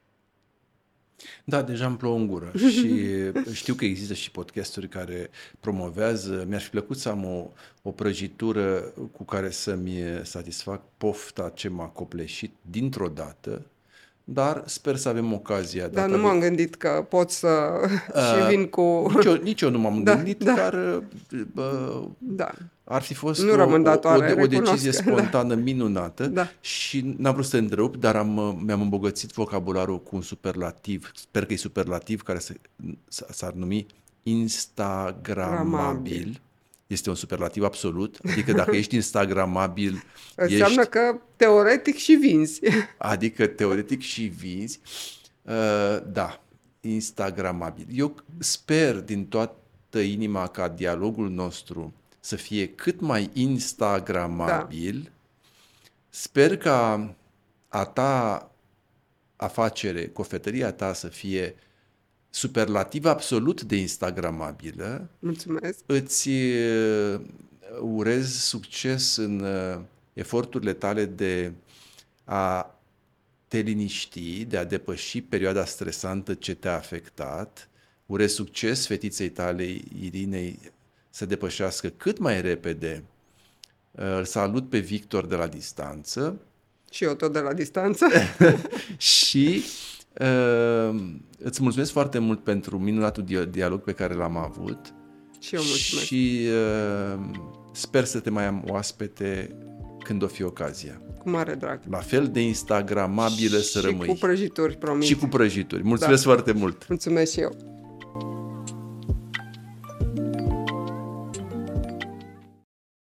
Da, deja îmi plouă în gură și știu că există și podcasturi care promovează. Mi-ar fi plăcut să am o, o prăjitură cu care să-mi satisfac pofta ce m-a copleșit dintr-o dată, dar sper să avem ocazia. Dar nu m-am gândit că pot să uh, și vin cu... Nici eu, nici eu nu m-am da, gândit, da. dar uh, da. ar fi fost nu o, rămândatoare, o, o, o decizie recunosc. spontană da. minunată da. și n-am vrut să te întrerup, dar am, mi-am îmbogățit vocabularul cu un superlativ, sper că e superlativ, care se, s-ar numi instagramabil. Este un superlativ absolut, adică dacă ești instagramabil... Înseamnă ești, că teoretic și vinzi. Adică teoretic și vinzi. Uh, da, instagramabil. Eu sper din toată inima ca dialogul nostru să fie cât mai instagramabil. Da. Sper ca a ta afacere, cofetăria ta să fie superlativ absolut de instagramabilă. Mulțumesc. Îți urez succes în eforturile tale de a te liniști, de a depăși perioada stresantă ce te-a afectat. Urez succes fetiței tale, Irinei, să depășească cât mai repede. Îl salut pe Victor de la distanță. Și eu tot de la distanță. Și uh, îți mulțumesc foarte mult pentru minunatul dialog pe care l-am avut. Și eu mulțumesc. Și uh, sper să te mai am oaspete când o fi ocazia. Cu mare drag. La fel de instagramabilă să rămâi. Și cu prăjituri, promit. Și cu prăjituri. Mulțumesc da. foarte mult. Mulțumesc și eu.